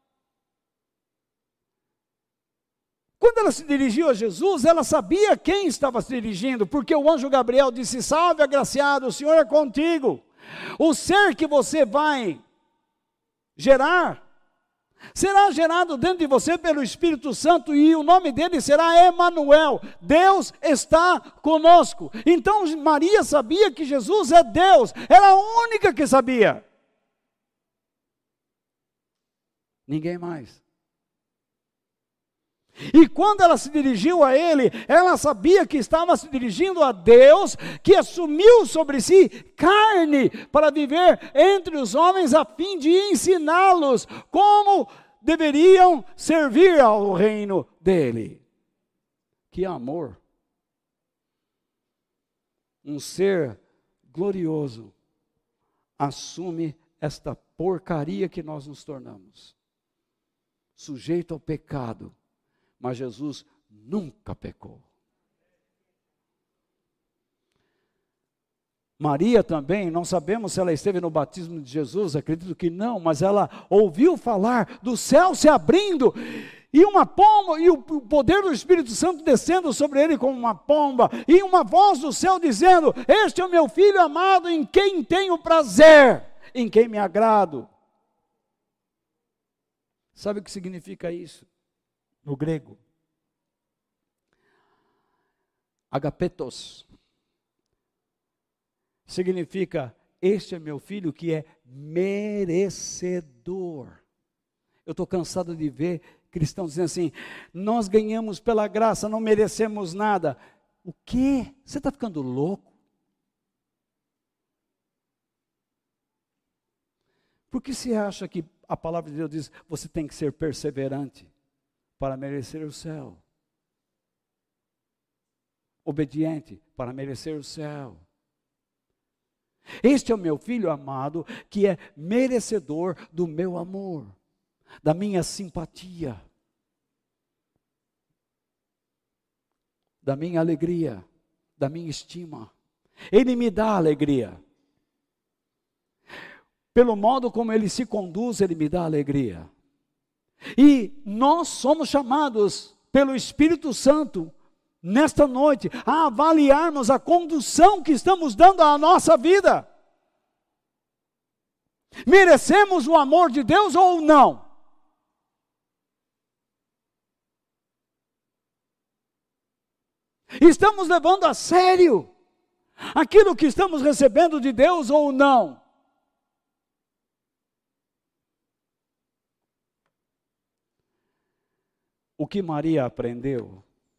Quando ela se dirigiu a Jesus, ela sabia a quem estava se dirigindo, porque o anjo Gabriel disse: salve, agraciado, o Senhor é contigo. O ser que você vai gerar, será gerado dentro de você pelo Espírito Santo, e o nome dele será Emanuel, Deus está conosco. Então Maria sabia que Jesus é Deus, era a única que sabia. Ninguém mais. E quando ela se dirigiu a ele, ela sabia que estava se dirigindo a Deus, que assumiu sobre si carne para viver entre os homens, a fim de ensiná-los como deveriam servir ao reino dele. Que amor! Um ser glorioso assume esta porcaria que nós nos tornamos, sujeito ao pecado. Mas Jesus nunca pecou. Maria também, não sabemos se ela esteve no batismo de Jesus, acredito que não, mas ela ouviu falar do céu se abrindo, e uma pomba, e o poder do Espírito Santo descendo sobre ele como uma pomba, e uma voz do céu dizendo: este é o meu filho amado, em quem tenho prazer, em quem me agrado. Sabe o que significa isso? No grego, agapetos, significa: este é meu filho que é merecedor. Eu estou cansado de ver cristãos dizendo assim: nós ganhamos pela graça, não merecemos nada. O quê? Você está ficando louco? Por que você acha que a palavra de Deus diz: você tem que ser perseverante para merecer o céu, obediente para merecer o céu? Este é o meu filho amado, que é merecedor do meu amor, da minha simpatia, da minha alegria, da minha estima. Ele me dá alegria. Pelo modo como ele se conduz, ele me dá alegria. E nós somos chamados pelo Espírito Santo, nesta noite, a avaliarmos a condução que estamos dando à nossa vida. Merecemos o amor de Deus ou não? Estamos levando a sério aquilo que estamos recebendo de Deus ou não? O que Maria aprendeu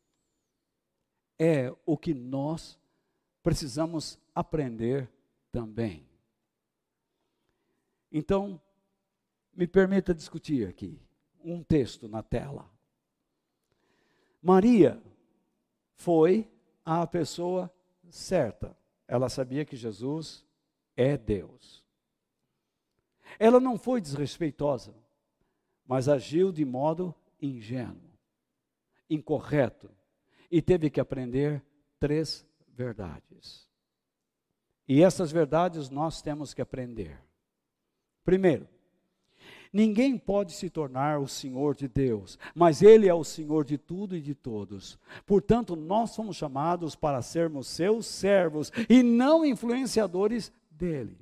é o que nós precisamos aprender também. Então, me permita discutir aqui um texto na tela. Maria foi a pessoa certa. Ela sabia que Jesus é Deus. Ela não foi desrespeitosa, mas agiu de modo ingênuo, incorreto, e teve que aprender 3 verdades. E essas verdades nós temos que aprender. Primeiro, ninguém pode se tornar o Senhor de Deus, mas Ele é o Senhor de tudo e de todos. Portanto, nós somos chamados para sermos seus servos e não influenciadores dele.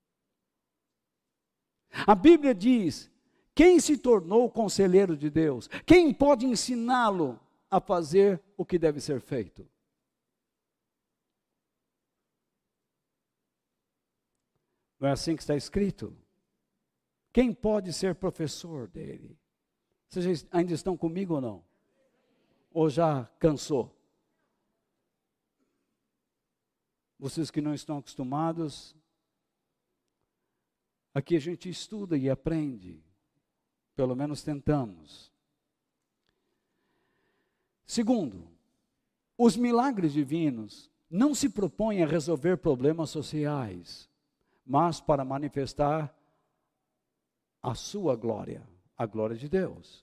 A Bíblia diz: quem se tornou conselheiro de Deus? Quem pode ensiná-lo a fazer o que deve ser feito? Não é assim que está escrito? Quem pode ser professor dele? Vocês ainda estão comigo ou não? Ou já cansou? Vocês que não estão acostumados, aqui a gente estuda e aprende. Pelo menos tentamos. Segundo, os milagres divinos não se propõem a resolver problemas sociais, mas para manifestar a sua glória, a glória de Deus.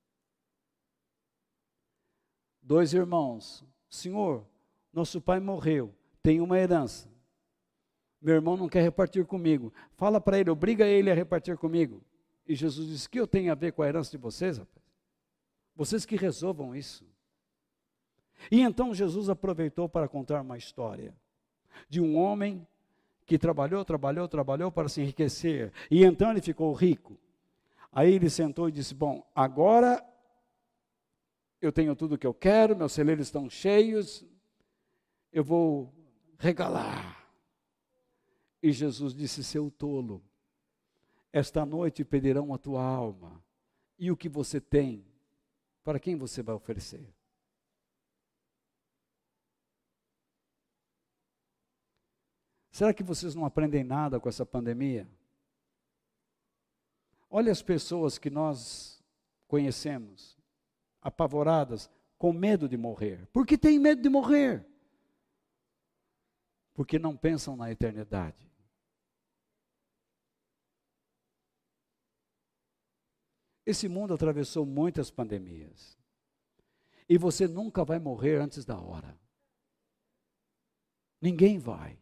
2 irmãos, Senhor, nosso pai morreu, tem uma herança. Meu irmão não quer repartir comigo. Fala para ele, obriga ele a repartir comigo. E Jesus disse, o que eu tenho a ver com a herança de vocês, rapaz? Vocês que resolvam isso. E então Jesus aproveitou para contar uma história de um homem que trabalhou para se enriquecer. E então ele ficou rico. Aí ele sentou e disse, bom, agora eu tenho tudo o que eu quero, meus celeiros estão cheios, eu vou regalar. E Jesus disse, seu tolo, esta noite pedirão a tua alma, e o que você tem, para quem você vai oferecer? Será que vocês não aprendem nada com essa pandemia? Olha as pessoas que nós conhecemos, apavoradas, com medo de morrer. Por que têm medo de morrer? Porque não pensam na eternidade. Esse mundo atravessou muitas pandemias. E você nunca vai morrer antes da hora. Ninguém vai.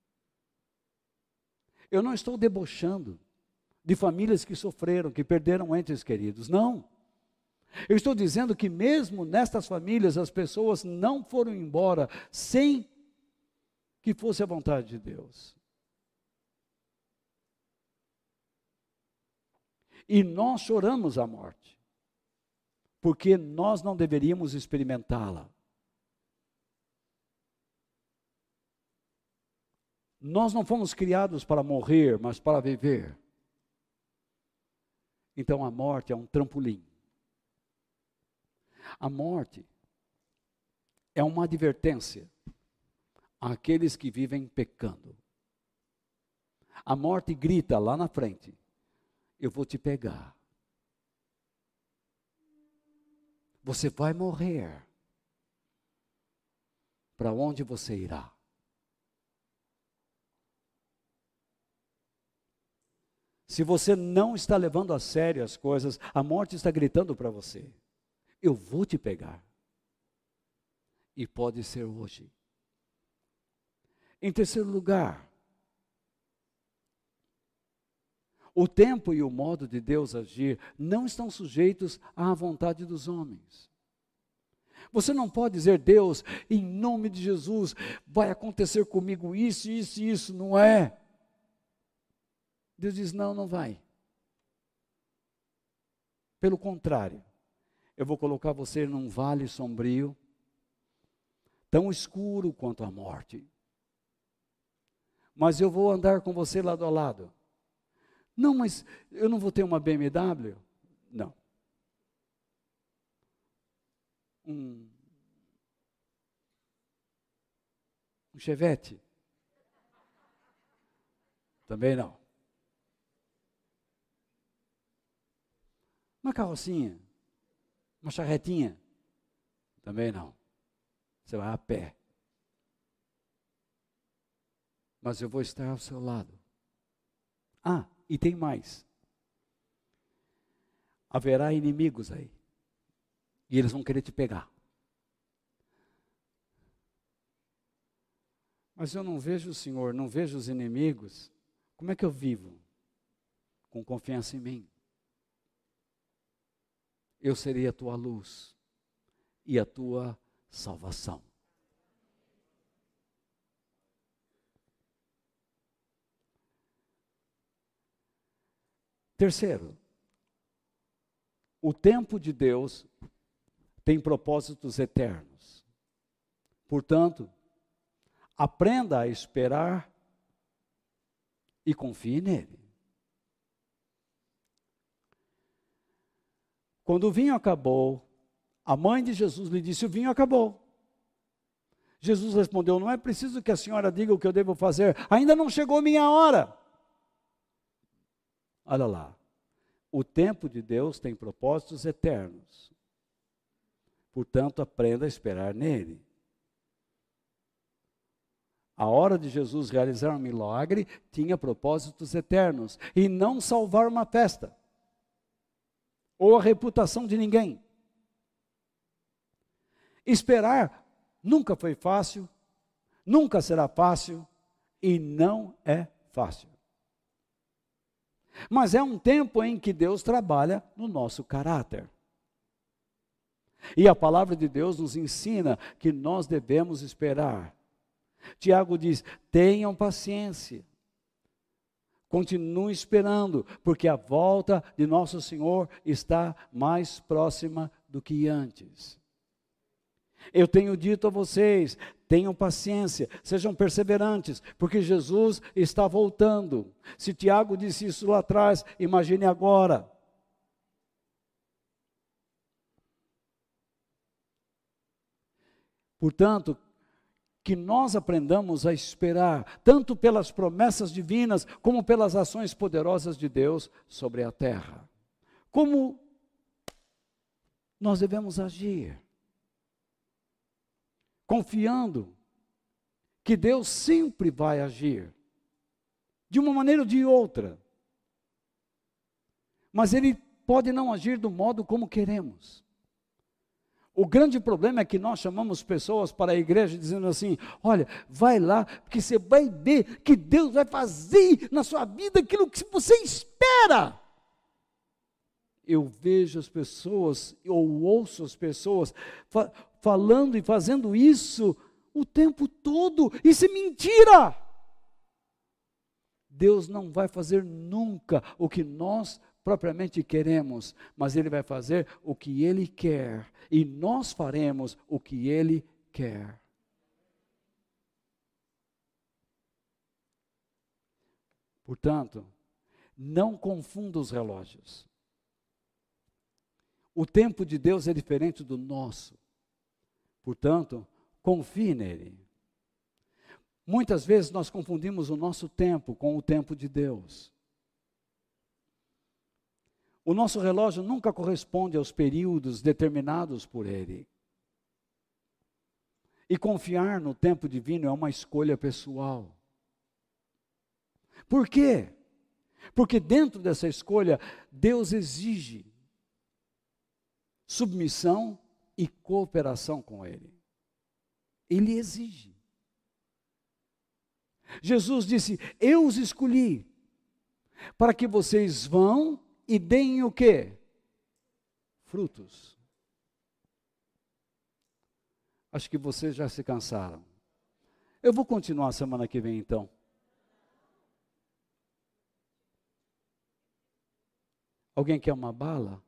Eu não estou debochando de famílias que sofreram, que perderam entes queridos. Não. Eu estou dizendo que mesmo nestas famílias as pessoas não foram embora sem que fosse a vontade de Deus. E nós choramos a morte, porque nós não deveríamos experimentá-la. Nós não fomos criados para morrer, mas para viver. Então a morte é um trampolim. A morte é uma advertência àqueles que vivem pecando. A morte grita lá na frente, eu vou te pegar. Você vai morrer. Para onde você irá? Se você não está levando a sério as coisas, a morte está gritando para você, eu vou te pegar. E pode ser hoje. Em terceiro lugar, o tempo e o modo de Deus agir não estão sujeitos à vontade dos homens. Você não pode dizer, Deus, em nome de Jesus, vai acontecer comigo isso, isso e isso. Não é. Deus diz, não, não vai. Pelo contrário, eu vou colocar você num vale sombrio, tão escuro quanto a morte. Mas eu vou andar com você lado a lado. Não, mas eu não vou ter uma BMW? Não. Um Chevette? Também não. Uma carrocinha? Uma charretinha? Também não. Você vai a pé. Mas eu vou estar ao seu lado. Ah, e tem mais. Haverá inimigos aí. E eles vão querer te pegar. Mas eu não vejo o Senhor, não vejo os inimigos. Como é que eu vivo? Com confiança em mim. Eu serei a tua luz e a tua salvação. Terceiro, o tempo de Deus tem propósitos eternos. Portanto, aprenda a esperar e confie nele. Quando o vinho acabou, a mãe de Jesus lhe disse, o vinho acabou. Jesus respondeu, não é preciso que a senhora diga o que eu devo fazer, ainda não chegou a minha hora. Olha lá, o tempo de Deus tem propósitos eternos. Portanto, aprenda a esperar nele. A hora de Jesus realizar um milagre tinha propósitos eternos e não salvar uma festa ou a reputação de ninguém. Esperar nunca foi fácil, nunca será fácil e não é fácil. Mas é um tempo em que Deus trabalha no nosso caráter. E a palavra de Deus nos ensina que nós devemos esperar. Tiago diz: tenham paciência, continuem esperando, porque a volta de nosso Senhor está mais próxima do que antes. Eu tenho dito a vocês, tenham paciência, sejam perseverantes, porque Jesus está voltando. Se Tiago disse isso lá atrás, imagine agora. Portanto, que nós aprendamos a esperar, tanto pelas promessas divinas, como pelas ações poderosas de Deus sobre a terra. Como nós devemos agir? Confiando que Deus sempre vai agir, de uma maneira ou de outra. Mas Ele pode não agir do modo como queremos. O grande problema é que nós chamamos pessoas para a igreja dizendo assim: olha, vai lá, porque você vai ver que Deus vai fazer na sua vida aquilo que você espera. Eu vejo as pessoas, ou ouço as pessoas falando e fazendo isso o tempo todo. Isso é mentira. Deus não vai fazer nunca o que nós propriamente queremos, mas Ele vai fazer o que Ele quer, e nós faremos o que Ele quer. Portanto, não confunda os relógios. O tempo de Deus é diferente do nosso. Portanto, confie nele. Muitas vezes nós confundimos o nosso tempo com o tempo de Deus. O nosso relógio nunca corresponde aos períodos determinados por Ele. E confiar no tempo divino é uma escolha pessoal. Por quê? Porque dentro dessa escolha, Deus exige submissão e cooperação com Ele. Ele exige. Jesus disse: eu os escolhi para que vocês vão e deem o quê? Frutos. Acho que vocês já se cansaram. Eu vou continuar semana que vem então. Alguém quer uma bala?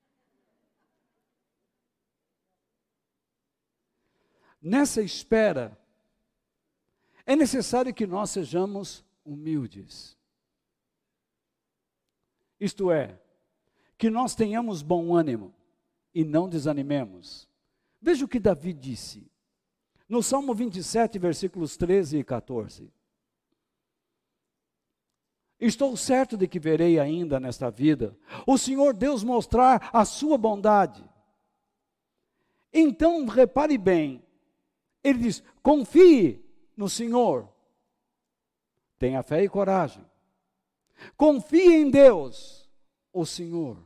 Nessa espera, é necessário que nós sejamos humildes. Isto é, que nós tenhamos bom ânimo e não desanimemos. Veja o que Davi disse, no Salmo 27, versículos 13 e 14. Estou certo de que verei ainda nesta vida o Senhor Deus mostrar a sua bondade. Então, repare bem, ele diz: confie no Senhor, tenha fé e coragem. Confie em Deus, o Senhor.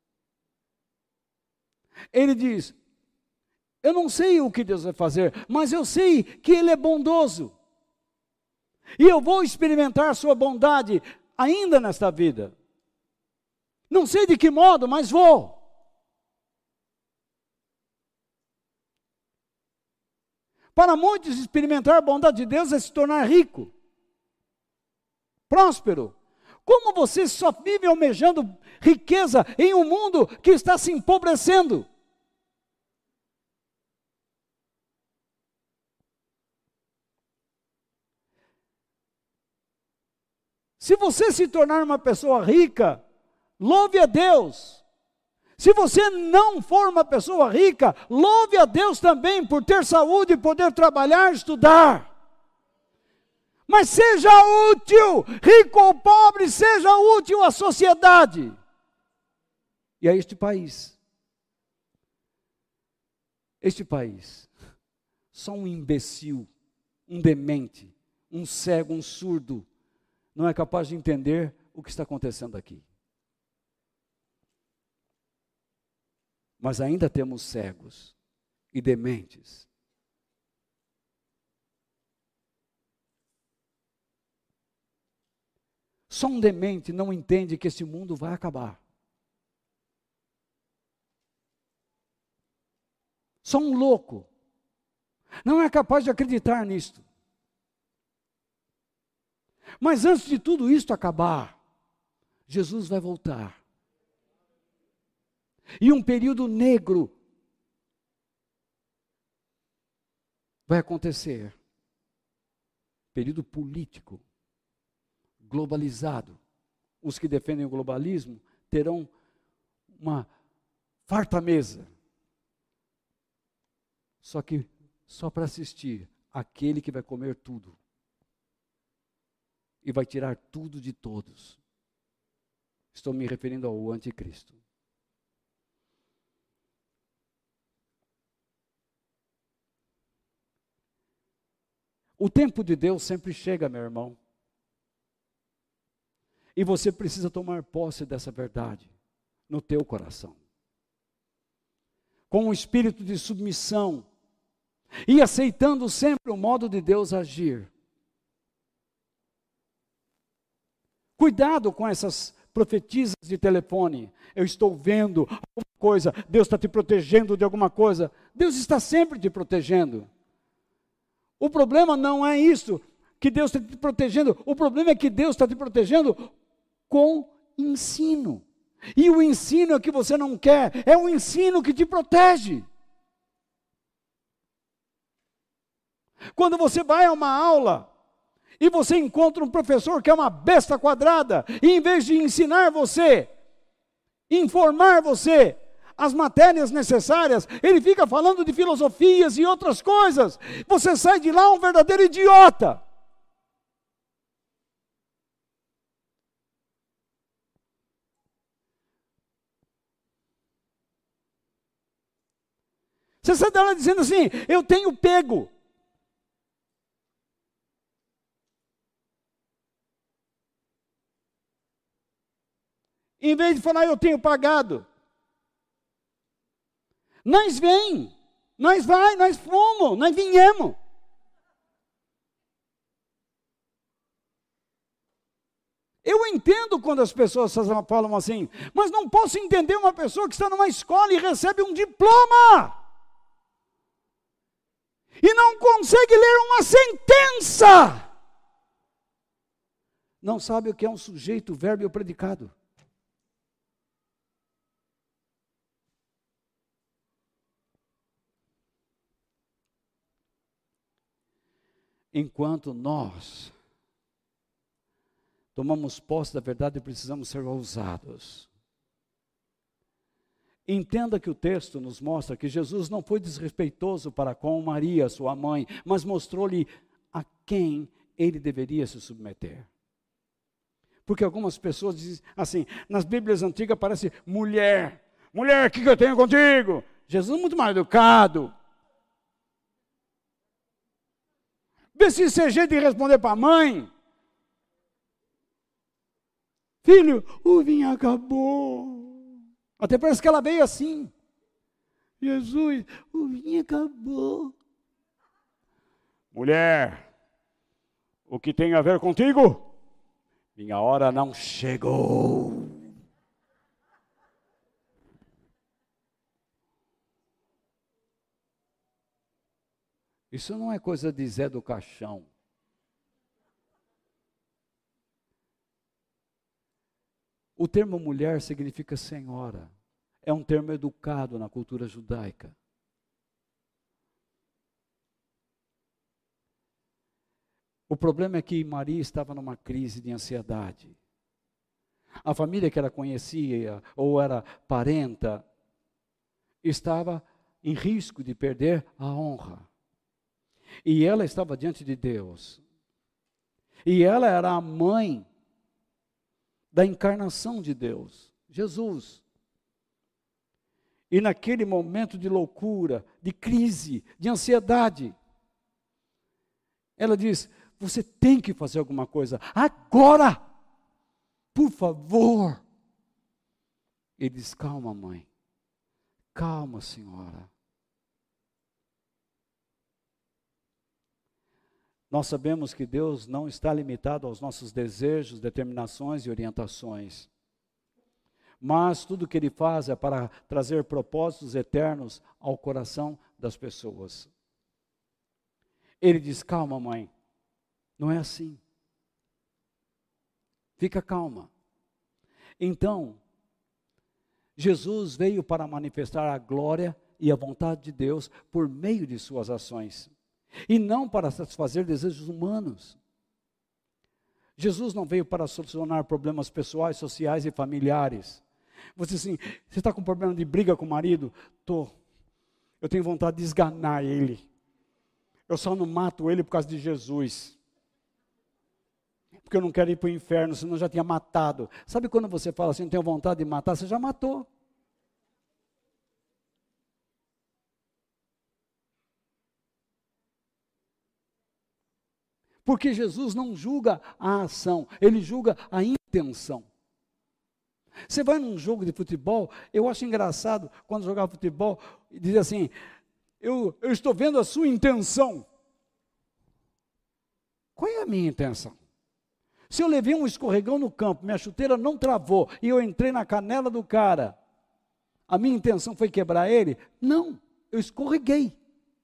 Ele diz: eu não sei o que Deus vai fazer, mas eu sei que Ele é bondoso. E eu vou experimentar sua bondade ainda nesta vida. Não sei de que modo, mas vou. Para muitos, experimentar a bondade de Deus é se tornar rico, próspero. Como você só vive almejando riqueza em um mundo que está se empobrecendo? Se você se tornar uma pessoa rica, louve a Deus. Se você não for uma pessoa rica, louve a Deus também por ter saúde e poder trabalhar, estudar. Mas seja útil, rico ou pobre, seja útil à sociedade e a este país. Este país, só um imbecil, um demente, um cego, um surdo, não é capaz de entender o que está acontecendo aqui. Mas ainda temos cegos e dementes. Só um demente não entende que esse mundo vai acabar. Só um louco não é capaz de acreditar nisto. Mas antes de tudo isto acabar, Jesus vai voltar. E um período negro vai acontecer. Período político, globalizado. Os que defendem o globalismo terão uma farta mesa. Só que só para assistir aquele que vai comer tudo. E vai tirar tudo de todos. Estou me referindo ao anticristo. O tempo de Deus sempre chega, meu irmão. E você precisa tomar posse dessa verdade no teu coração. Com um espírito de submissão e aceitando sempre o modo de Deus agir. Cuidado com essas profetisas de telefone. Eu estou vendo alguma coisa, Deus está te protegendo de alguma coisa. Deus está sempre te protegendo. O problema não é isso, que Deus está te protegendo. O problema é que Deus está te protegendo com ensino. E o ensino é que você não quer, é o ensino que te protege. Quando você vai a uma aula e você encontra um professor que é uma besta quadrada, e em vez de ensinar você, informar você as matérias necessárias, ele fica falando de filosofias e outras coisas, você sai de lá um verdadeiro idiota. Você sai dela dizendo assim, eu tenho pego. Em vez de falar, eu tenho pagado. Nós vem, nós vai, nós fomos, nós viemos. Eu entendo quando as pessoas falam assim, mas não posso entender uma pessoa que está numa escola e recebe um diploma. E não consegue ler uma sentença. Não sabe o que é um sujeito, verbo e o predicado. Enquanto nós tomamos posse da verdade, precisamos ser ousados. Entenda que o texto nos mostra que Jesus não foi desrespeitoso para com Maria, sua mãe, mas mostrou-lhe a quem ele deveria se submeter. Porque algumas pessoas dizem assim, nas Bíblias antigas aparece mulher, o que eu tenho contigo? Jesus é muito mais educado. Vê se isso é jeito de responder para a mãe. Filho, o vinho acabou. Até parece que ela veio assim. Jesus, o vinho acabou. Mulher, o que tem a ver contigo? Minha hora não chegou. Isso não é coisa de Zé do Caixão. O termo mulher significa senhora. É um termo educado na cultura judaica. O problema é que Maria estava numa crise de ansiedade. A família que ela conhecia, ou era parenta, estava em risco de perder a honra. E ela estava diante de Deus. E ela era a mãe da encarnação de Deus, Jesus. E naquele momento de loucura, de crise, de ansiedade, ela diz, você tem que fazer alguma coisa, agora, por favor. Ele diz, calma, mãe, calma, senhora. Nós sabemos que Deus não está limitado aos nossos desejos, determinações e orientações. Mas tudo que Ele faz é para trazer propósitos eternos ao coração das pessoas. Ele diz, calma, mãe, não é assim. Fica calma. Então, Jesus veio para manifestar a glória e a vontade de Deus por meio de suas ações. E não para satisfazer desejos humanos. Jesus não veio para solucionar problemas pessoais, sociais e familiares. Você está com problema de briga com o marido? Eu tenho vontade de esganar ele. Eu só não mato ele por causa de Jesus. Porque eu não quero ir para o inferno, senão eu já tinha matado. Sabe quando você fala assim, não tenho vontade de matar, você já matou. Porque Jesus não julga a ação, Ele julga a intenção. Você vai num jogo de futebol, eu acho engraçado, quando jogava futebol, diz assim, eu estou vendo a sua intenção. Qual é a minha intenção? Se eu levei um escorregão no campo, minha chuteira não travou, e eu entrei na canela do cara, a minha intenção foi quebrar ele? Não, eu escorreguei.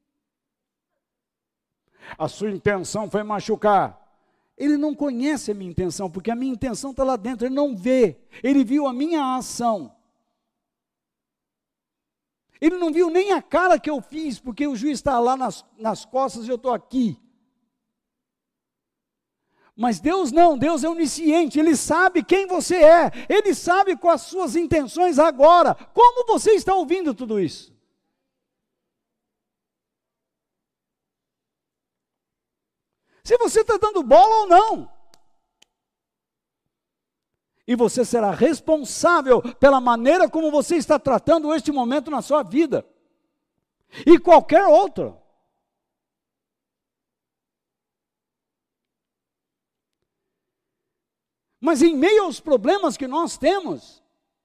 A sua intenção foi machucar. Ele não conhece a minha intenção, porque a minha intenção está lá dentro, ele não vê. Ele viu a minha ação. Ele não viu nem a cara que eu fiz, porque o juiz está lá nas costas e eu estou aqui. Mas Deus não, Deus é onisciente, Ele sabe quem você é, Ele sabe quais as suas intenções agora. Como você está ouvindo tudo isso? Se você está dando bola ou não. E você será responsável pela maneira como você está tratando este momento na sua vida. E qualquer outro. Mas em meio aos problemas que nós temos,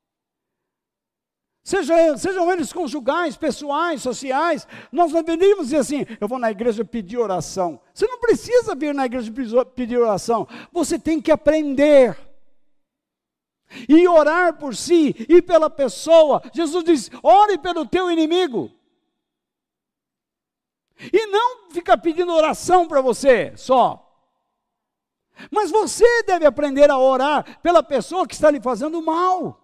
sejam eles conjugais, pessoais, sociais, nós não deveríamos dizer assim, eu vou na igreja pedir oração. Você não precisa vir na igreja pedir oração, você tem que aprender. E orar por si e pela pessoa. Jesus diz, ore pelo teu inimigo. E não fica pedindo oração para você só. Mas você deve aprender a orar pela pessoa que está lhe fazendo mal.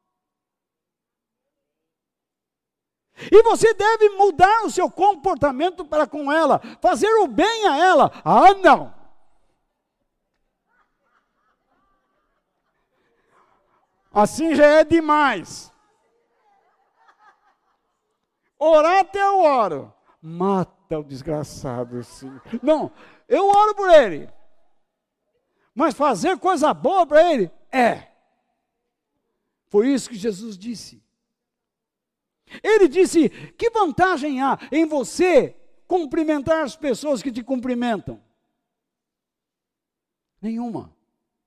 E você deve mudar o seu comportamento para com ela, fazer o bem a ela. Ah, não! Assim já é demais. Orar até eu oro. Mata o desgraçado, sim. Não, eu oro por ele. Mas fazer coisa boa para ele? Foi isso que Jesus disse. Ele disse, que vantagem há em você cumprimentar as pessoas que te cumprimentam? Nenhuma.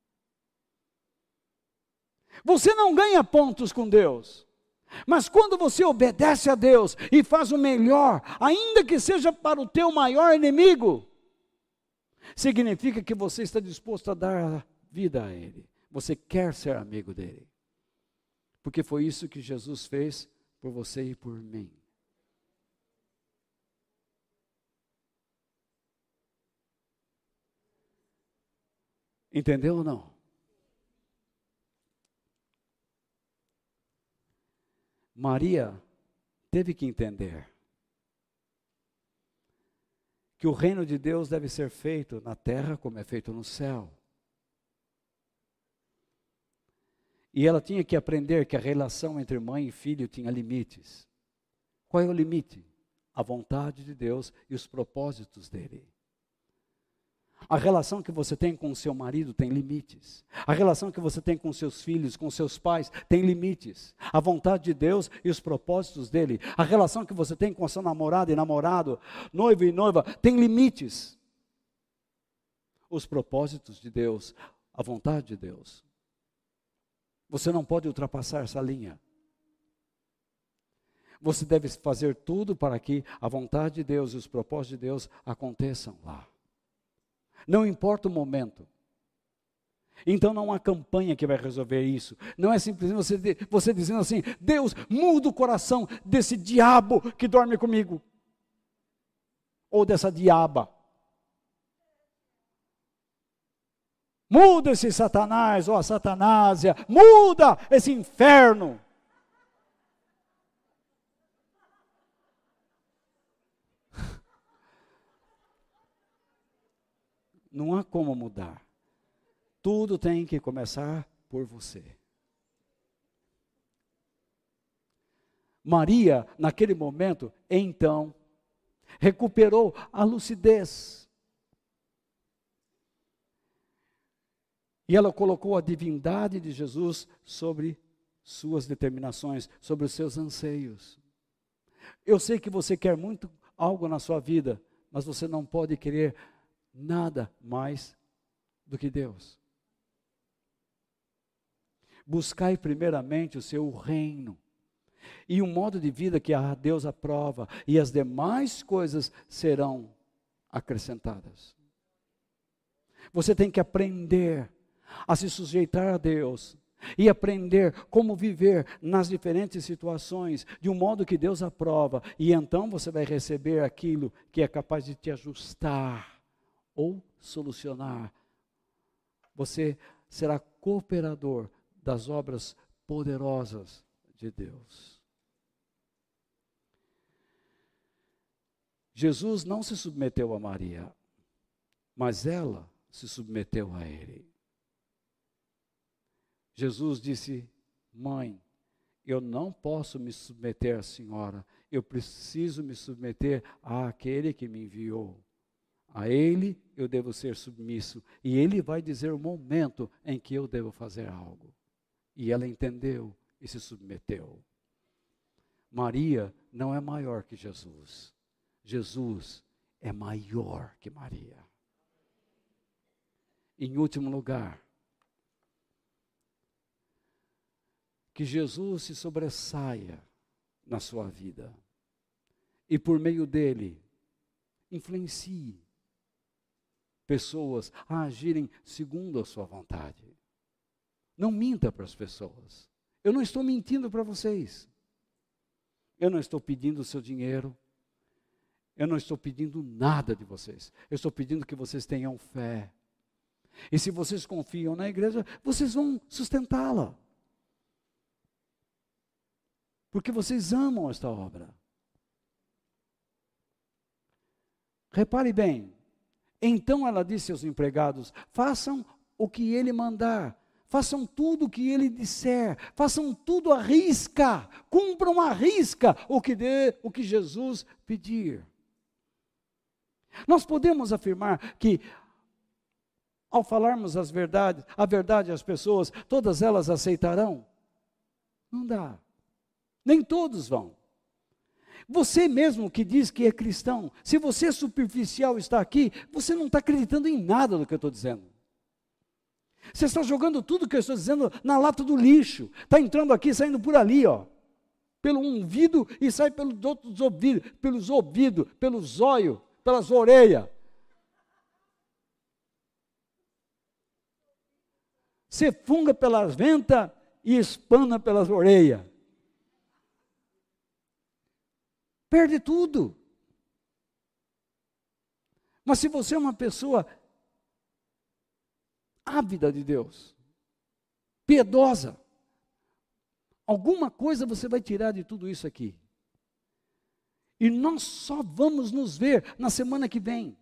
Você não ganha pontos com Deus. Mas quando você obedece a Deus e faz o melhor, ainda que seja para o teu maior inimigo, significa que você está disposto a dar vida a Ele. Você quer ser amigo dEle. Porque foi isso que Jesus fez por você e por mim. Entendeu ou não? Maria teve que entender que o reino de Deus deve ser feito na terra como é feito no céu. E ela tinha que aprender que a relação entre mãe e filho tinha limites. Qual é o limite? A vontade de Deus e os propósitos dele. A relação que você tem com o seu marido tem limites. A relação que você tem com seus filhos, com seus pais, tem limites. A vontade de Deus e os propósitos dele. A relação que você tem com a sua namorada e namorado, noivo e noiva, tem limites. os propósitos de Deus, a vontade de Deus. Você não pode ultrapassar essa linha. Você deve fazer tudo para que a vontade de Deus e os propósitos de Deus aconteçam lá. Não importa o momento. Então não há campanha que vai resolver isso. Não é simplesmente você dizendo assim: Deus, muda o coração desse diabo que dorme comigo. Ou dessa diaba. Muda esse Satanás, ou a Satanásia. Muda esse inferno. Não há como mudar. Tudo tem que começar por você. Maria, naquele momento, então, recuperou a lucidez. E ela colocou a divindade de Jesus sobre suas determinações, sobre os seus anseios. Eu sei que você quer muito algo na sua vida, mas você não pode querer nada mais do que Deus. Buscai primeiramente o seu reino e um modo de vida que a Deus aprova, e as demais coisas serão acrescentadas. Você tem que aprender a se sujeitar a Deus e aprender como viver nas diferentes situações de um modo que Deus aprova, e então você vai receber aquilo que é capaz de te ajustar ou solucionar. Você será cooperador das obras poderosas de Deus. Jesus não se submeteu a Maria, mas ela se submeteu a ele. Jesus disse: mãe, eu não posso me submeter à senhora, eu preciso me submeter àquele que me enviou. A ele eu devo ser submisso, e ele vai dizer o momento em que eu devo fazer algo. E ela entendeu e se submeteu. Maria não é maior que Jesus. Jesus é maior que Maria. Em último lugar, que Jesus se sobressaia na sua vida e por meio dele influencie pessoas a agirem segundo a sua vontade. Não minta para as pessoas. Eu não estou mentindo para vocês. Eu não estou pedindo o seu dinheiro. Eu não estou pedindo nada de vocês. Eu estou pedindo que vocês tenham fé. E se vocês confiam na igreja, vocês vão sustentá-la. Porque vocês amam esta obra. Repare bem. Então ela disse aos empregados: façam o que ele mandar. Façam tudo o que ele disser. Façam tudo à risca. Cumpram à risca o que Jesus pedir. Nós podemos afirmar que, ao falarmos a verdade às pessoas, todas elas aceitarão? Não dá. Nem todos vão. Você mesmo que diz que é cristão, se você é superficial e está aqui, você não está acreditando em nada do que eu estou dizendo. Você está jogando tudo que eu estou dizendo na lata do lixo. Está entrando aqui, saindo por ali, ó. Pelo ouvido e sai pelos outros ouvidos, pelos olhos, pelas orelhas. Você funga pelas ventas e espana pelas orelhas. Perde tudo. Mas se você é uma pessoa ávida de Deus, piedosa, alguma coisa você vai tirar de tudo isso aqui. E nós só vamos nos ver na semana que vem.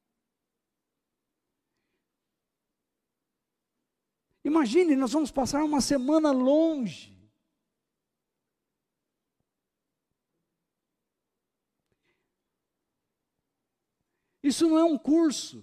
Imagine, nós vamos passar uma semana longe. Isso não é um curso.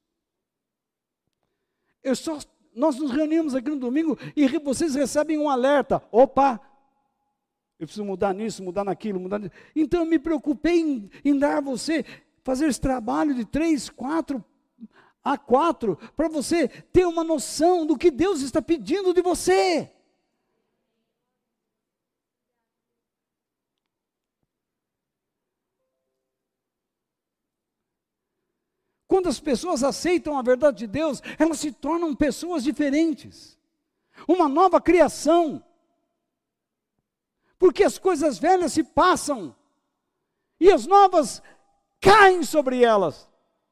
Nós nos reunimos aqui no domingo e vocês recebem um alerta. Opa, eu preciso mudar nisso, mudar naquilo, mudar nisso. Então eu me preocupei em dar a você, fazer esse trabalho de 3, 4 A4, para você ter uma noção do que Deus está pedindo de você. Quando as pessoas aceitam a verdade de Deus, elas se tornam pessoas diferentes. Uma nova criação. Porque as coisas velhas se passam e as novas caem sobre elas.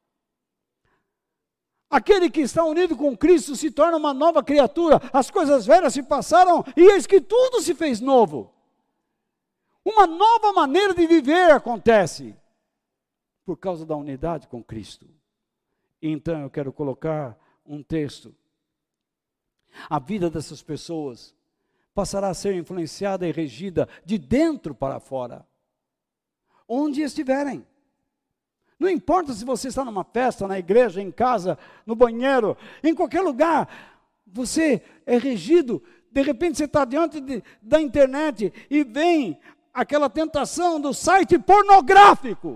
Aquele que está unido com Cristo se torna uma nova criatura. As coisas velhas se passaram e eis que tudo se fez novo. Uma nova maneira de viver acontece por causa da unidade com Cristo. Então eu quero colocar um texto. A vida dessas pessoas passará a ser influenciada e regida de dentro para fora. Onde estiverem. Não importa se você está numa festa, na igreja, em casa, no banheiro, em qualquer lugar, você é regido. De repente você está diante da internet e vem aquela tentação do site pornográfico.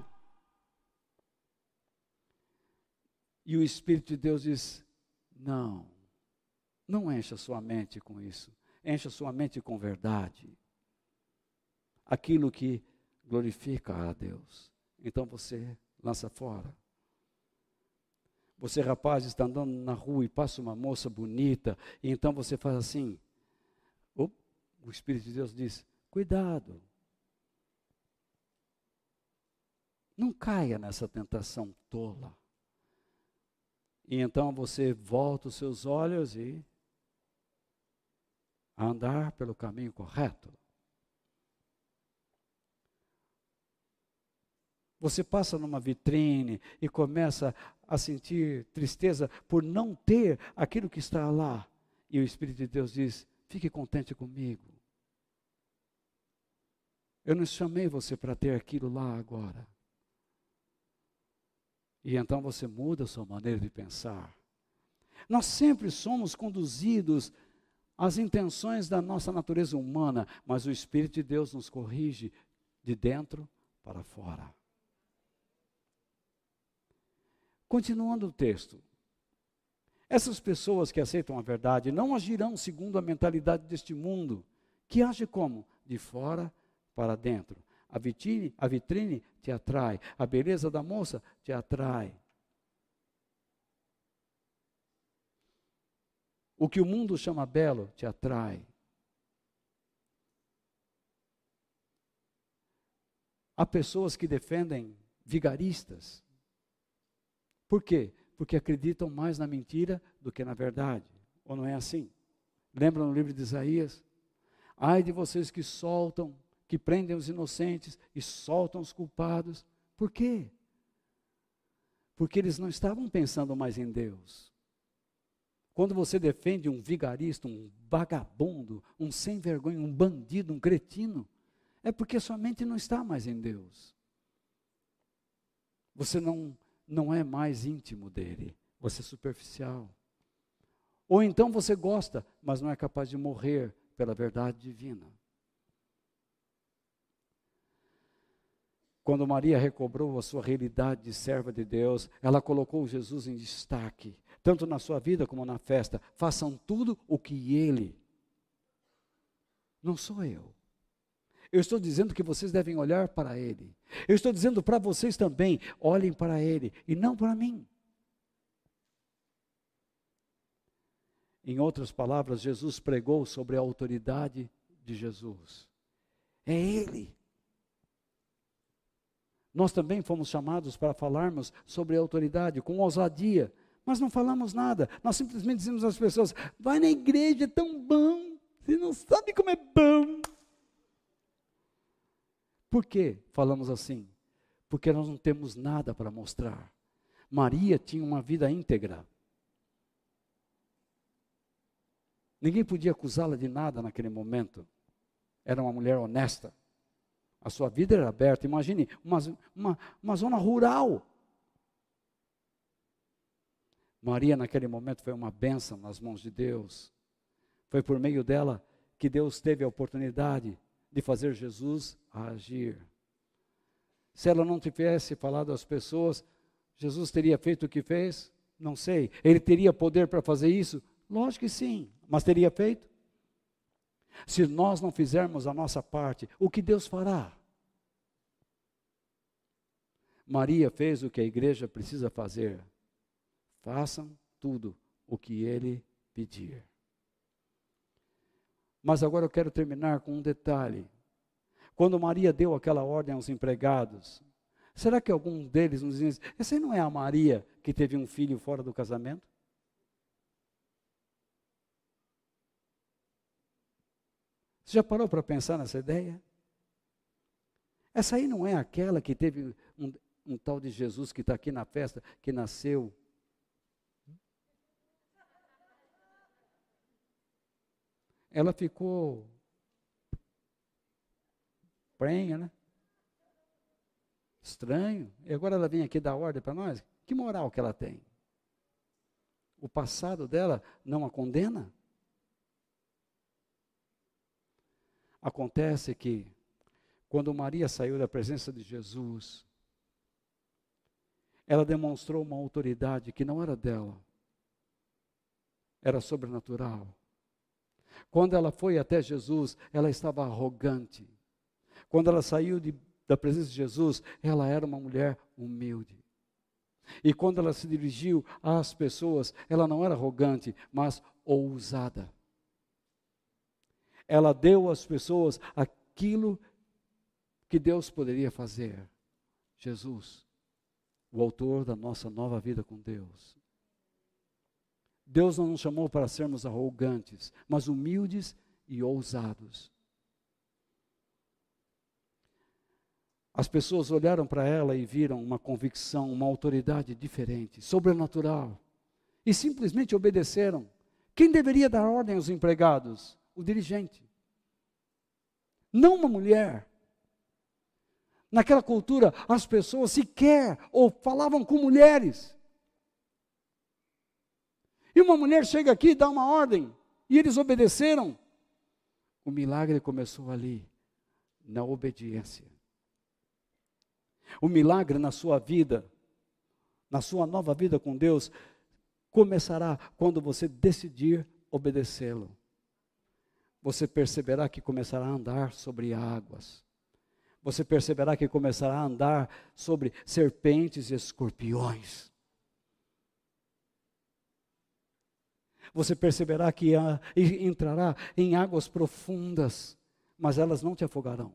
E o Espírito de Deus diz, não encha sua mente com isso. Encha sua mente com verdade. Aquilo que glorifica a Deus. Então você lança fora. Você, rapaz, está andando na rua e passa uma moça bonita, e então você faz assim. O Espírito de Deus diz, cuidado. Não caia nessa tentação tola. E então você volta os seus olhos e a andar pelo caminho correto. Você passa numa vitrine e começa a sentir tristeza por não ter aquilo que está lá. E o Espírito de Deus diz, fique contente comigo. Eu não chamei você para ter aquilo lá agora. E então você muda a sua maneira de pensar. Nós sempre somos conduzidos às intenções da nossa natureza humana, mas o Espírito de Deus nos corrige de dentro para fora. Continuando o texto. Essas pessoas que aceitam a verdade não agirão segundo a mentalidade deste mundo, que age como? De fora para dentro. A vitrine te atrai, a beleza da moça te atrai. O que o mundo chama belo te atrai. Há pessoas que defendem vigaristas. Por quê? Porque acreditam mais na mentira do que na verdade. Ou não é assim? Lembra no livro de Isaías? Ai de vocês que soltam, que prendem os inocentes e soltam os culpados. Por quê? Porque eles não estavam pensando mais em Deus. Quando você defende um vigarista, um vagabundo, um sem vergonha, um bandido, um cretino, é porque sua mente não está mais em Deus. Você não é mais íntimo dele, você é superficial. Ou então você gosta, mas não é capaz de morrer pela verdade divina. Quando Maria recobrou a sua realidade de serva de Deus, ela colocou Jesus em destaque, tanto na sua vida como na festa. Façam tudo o que Ele. Não sou eu. Eu estou dizendo que vocês devem olhar para Ele. Eu estou dizendo para vocês também, olhem para Ele e não para mim. Em outras palavras, Jesus pregou sobre a autoridade de Jesus. É Ele. Nós também fomos chamados para falarmos sobre a autoridade com ousadia, mas não falamos nada. Nós simplesmente dizemos às pessoas, vai na igreja, é tão bom, você não sabe como é bom. Por que falamos assim? Porque nós não temos nada para mostrar. Maria tinha uma vida íntegra. Ninguém podia acusá-la de nada naquele momento. Era uma mulher honesta. A sua vida era aberta. Imagine uma zona rural. Maria, naquele momento, foi uma bênção nas mãos de Deus. Foi por meio dela que Deus teve a oportunidade de fazer Jesus agir. Se ela não tivesse falado às pessoas, Jesus teria feito o que fez? Não sei. Ele teria poder para fazer isso? Lógico que sim. Mas teria feito? Se nós não fizermos a nossa parte, o que Deus fará? Maria fez o que a igreja precisa fazer. Façam tudo o que Ele pedir. Mas agora eu quero terminar com um detalhe. Quando Maria deu aquela ordem aos empregados, será que algum deles nos diz, essa aí não é a Maria que teve um filho fora do casamento? Você já parou para pensar nessa ideia? Essa aí não é aquela que teve um tal de Jesus que está aqui na festa, que nasceu. Ela ficou prenha, né? Estranho. E agora ela vem aqui dar ordem para nós? Que moral que ela tem? O passado dela não a condena? Acontece que, quando Maria saiu da presença de Jesus, ela demonstrou uma autoridade que não era dela, era sobrenatural. Quando ela foi até Jesus, ela estava arrogante. Quando ela saiu da presença de Jesus, ela era uma mulher humilde. E quando ela se dirigiu às pessoas, ela não era arrogante, mas ousada. Ela deu às pessoas aquilo que Deus poderia fazer. Jesus, o autor da nossa nova vida com Deus. Deus não nos chamou para sermos arrogantes, mas humildes e ousados. As pessoas olharam para ela e viram uma convicção, uma autoridade diferente, sobrenatural. E simplesmente obedeceram. Quem deveria dar ordem aos empregados? O dirigente. Não uma mulher. Naquela cultura, as pessoas sequer ou falavam com mulheres. E uma mulher chega aqui e dá uma ordem, e eles obedeceram. O milagre começou ali, na obediência. O milagre na sua vida, na sua nova vida com Deus, começará quando você decidir obedecê-lo. Você perceberá que começará a andar sobre águas. Você perceberá que começará a andar sobre serpentes e escorpiões. Você perceberá que entrará em águas profundas, mas elas não te afogarão.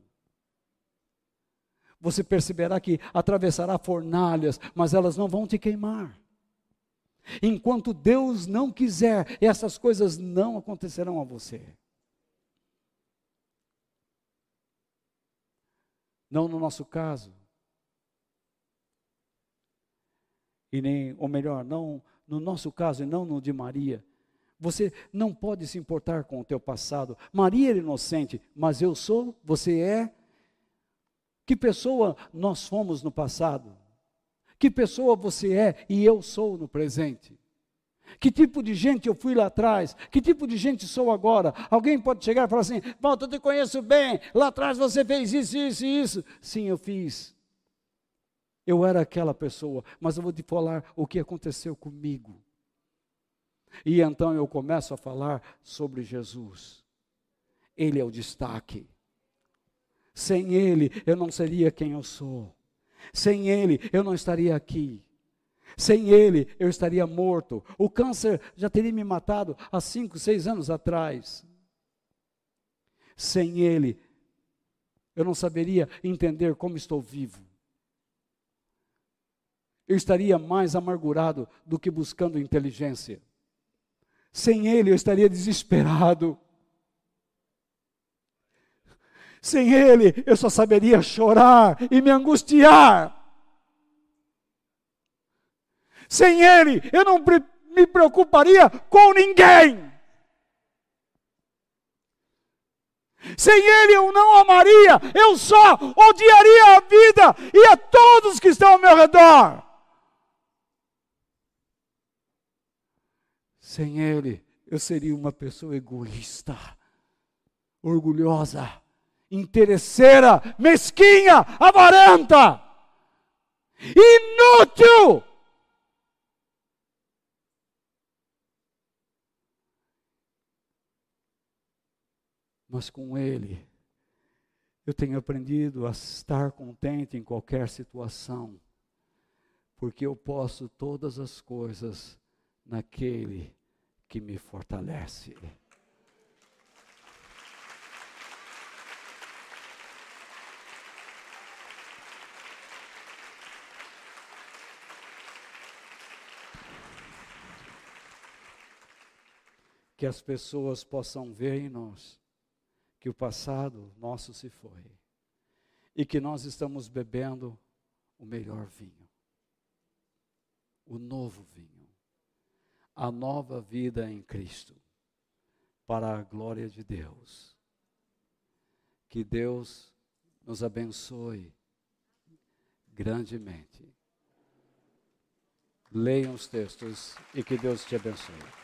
Você perceberá que atravessará fornalhas, mas elas não vão te queimar. Enquanto Deus não quiser, essas coisas não acontecerão a você. Não no nosso caso. Ou melhor, não no nosso caso e não no de Maria. Você não pode se importar com o teu passado. Maria era inocente, mas eu sou, você é. Que pessoa nós fomos no passado? Que pessoa você é e eu sou no presente? Que tipo de gente eu fui lá atrás? Que tipo de gente sou agora? Alguém pode chegar e falar assim, Walter, eu te conheço bem, lá atrás você fez isso, isso e isso. Sim, eu fiz. Eu era aquela pessoa, mas eu vou te falar o que aconteceu comigo. E então eu começo a falar sobre Jesus. Ele é o destaque. Sem Ele, eu não seria quem eu sou. Sem Ele, eu não estaria aqui. Sem Ele, eu estaria morto. O câncer já teria me matado há 5, 6 anos atrás. Sem Ele, eu não saberia entender como estou vivo. Eu estaria mais amargurado do que buscando inteligência. Sem Ele, eu estaria desesperado. Sem Ele, eu só saberia chorar e me angustiar. Sem Ele, eu não me preocuparia com ninguém. Sem Ele, eu não amaria, eu só odiaria a vida e a todos que estão ao meu redor. Sem Ele, eu seria uma pessoa egoísta, orgulhosa, interesseira, mesquinha, avarenta, inútil. mas com Ele eu tenho aprendido a estar contente em qualquer situação, porque eu posso todas as coisas naquele que me fortalece. Que as pessoas possam ver em nós que o passado nosso se foi e que nós estamos bebendo o melhor vinho, o novo vinho, a nova vida em Cristo, para a glória de Deus. Que Deus nos abençoe grandemente. Leiam os textos e que Deus te abençoe.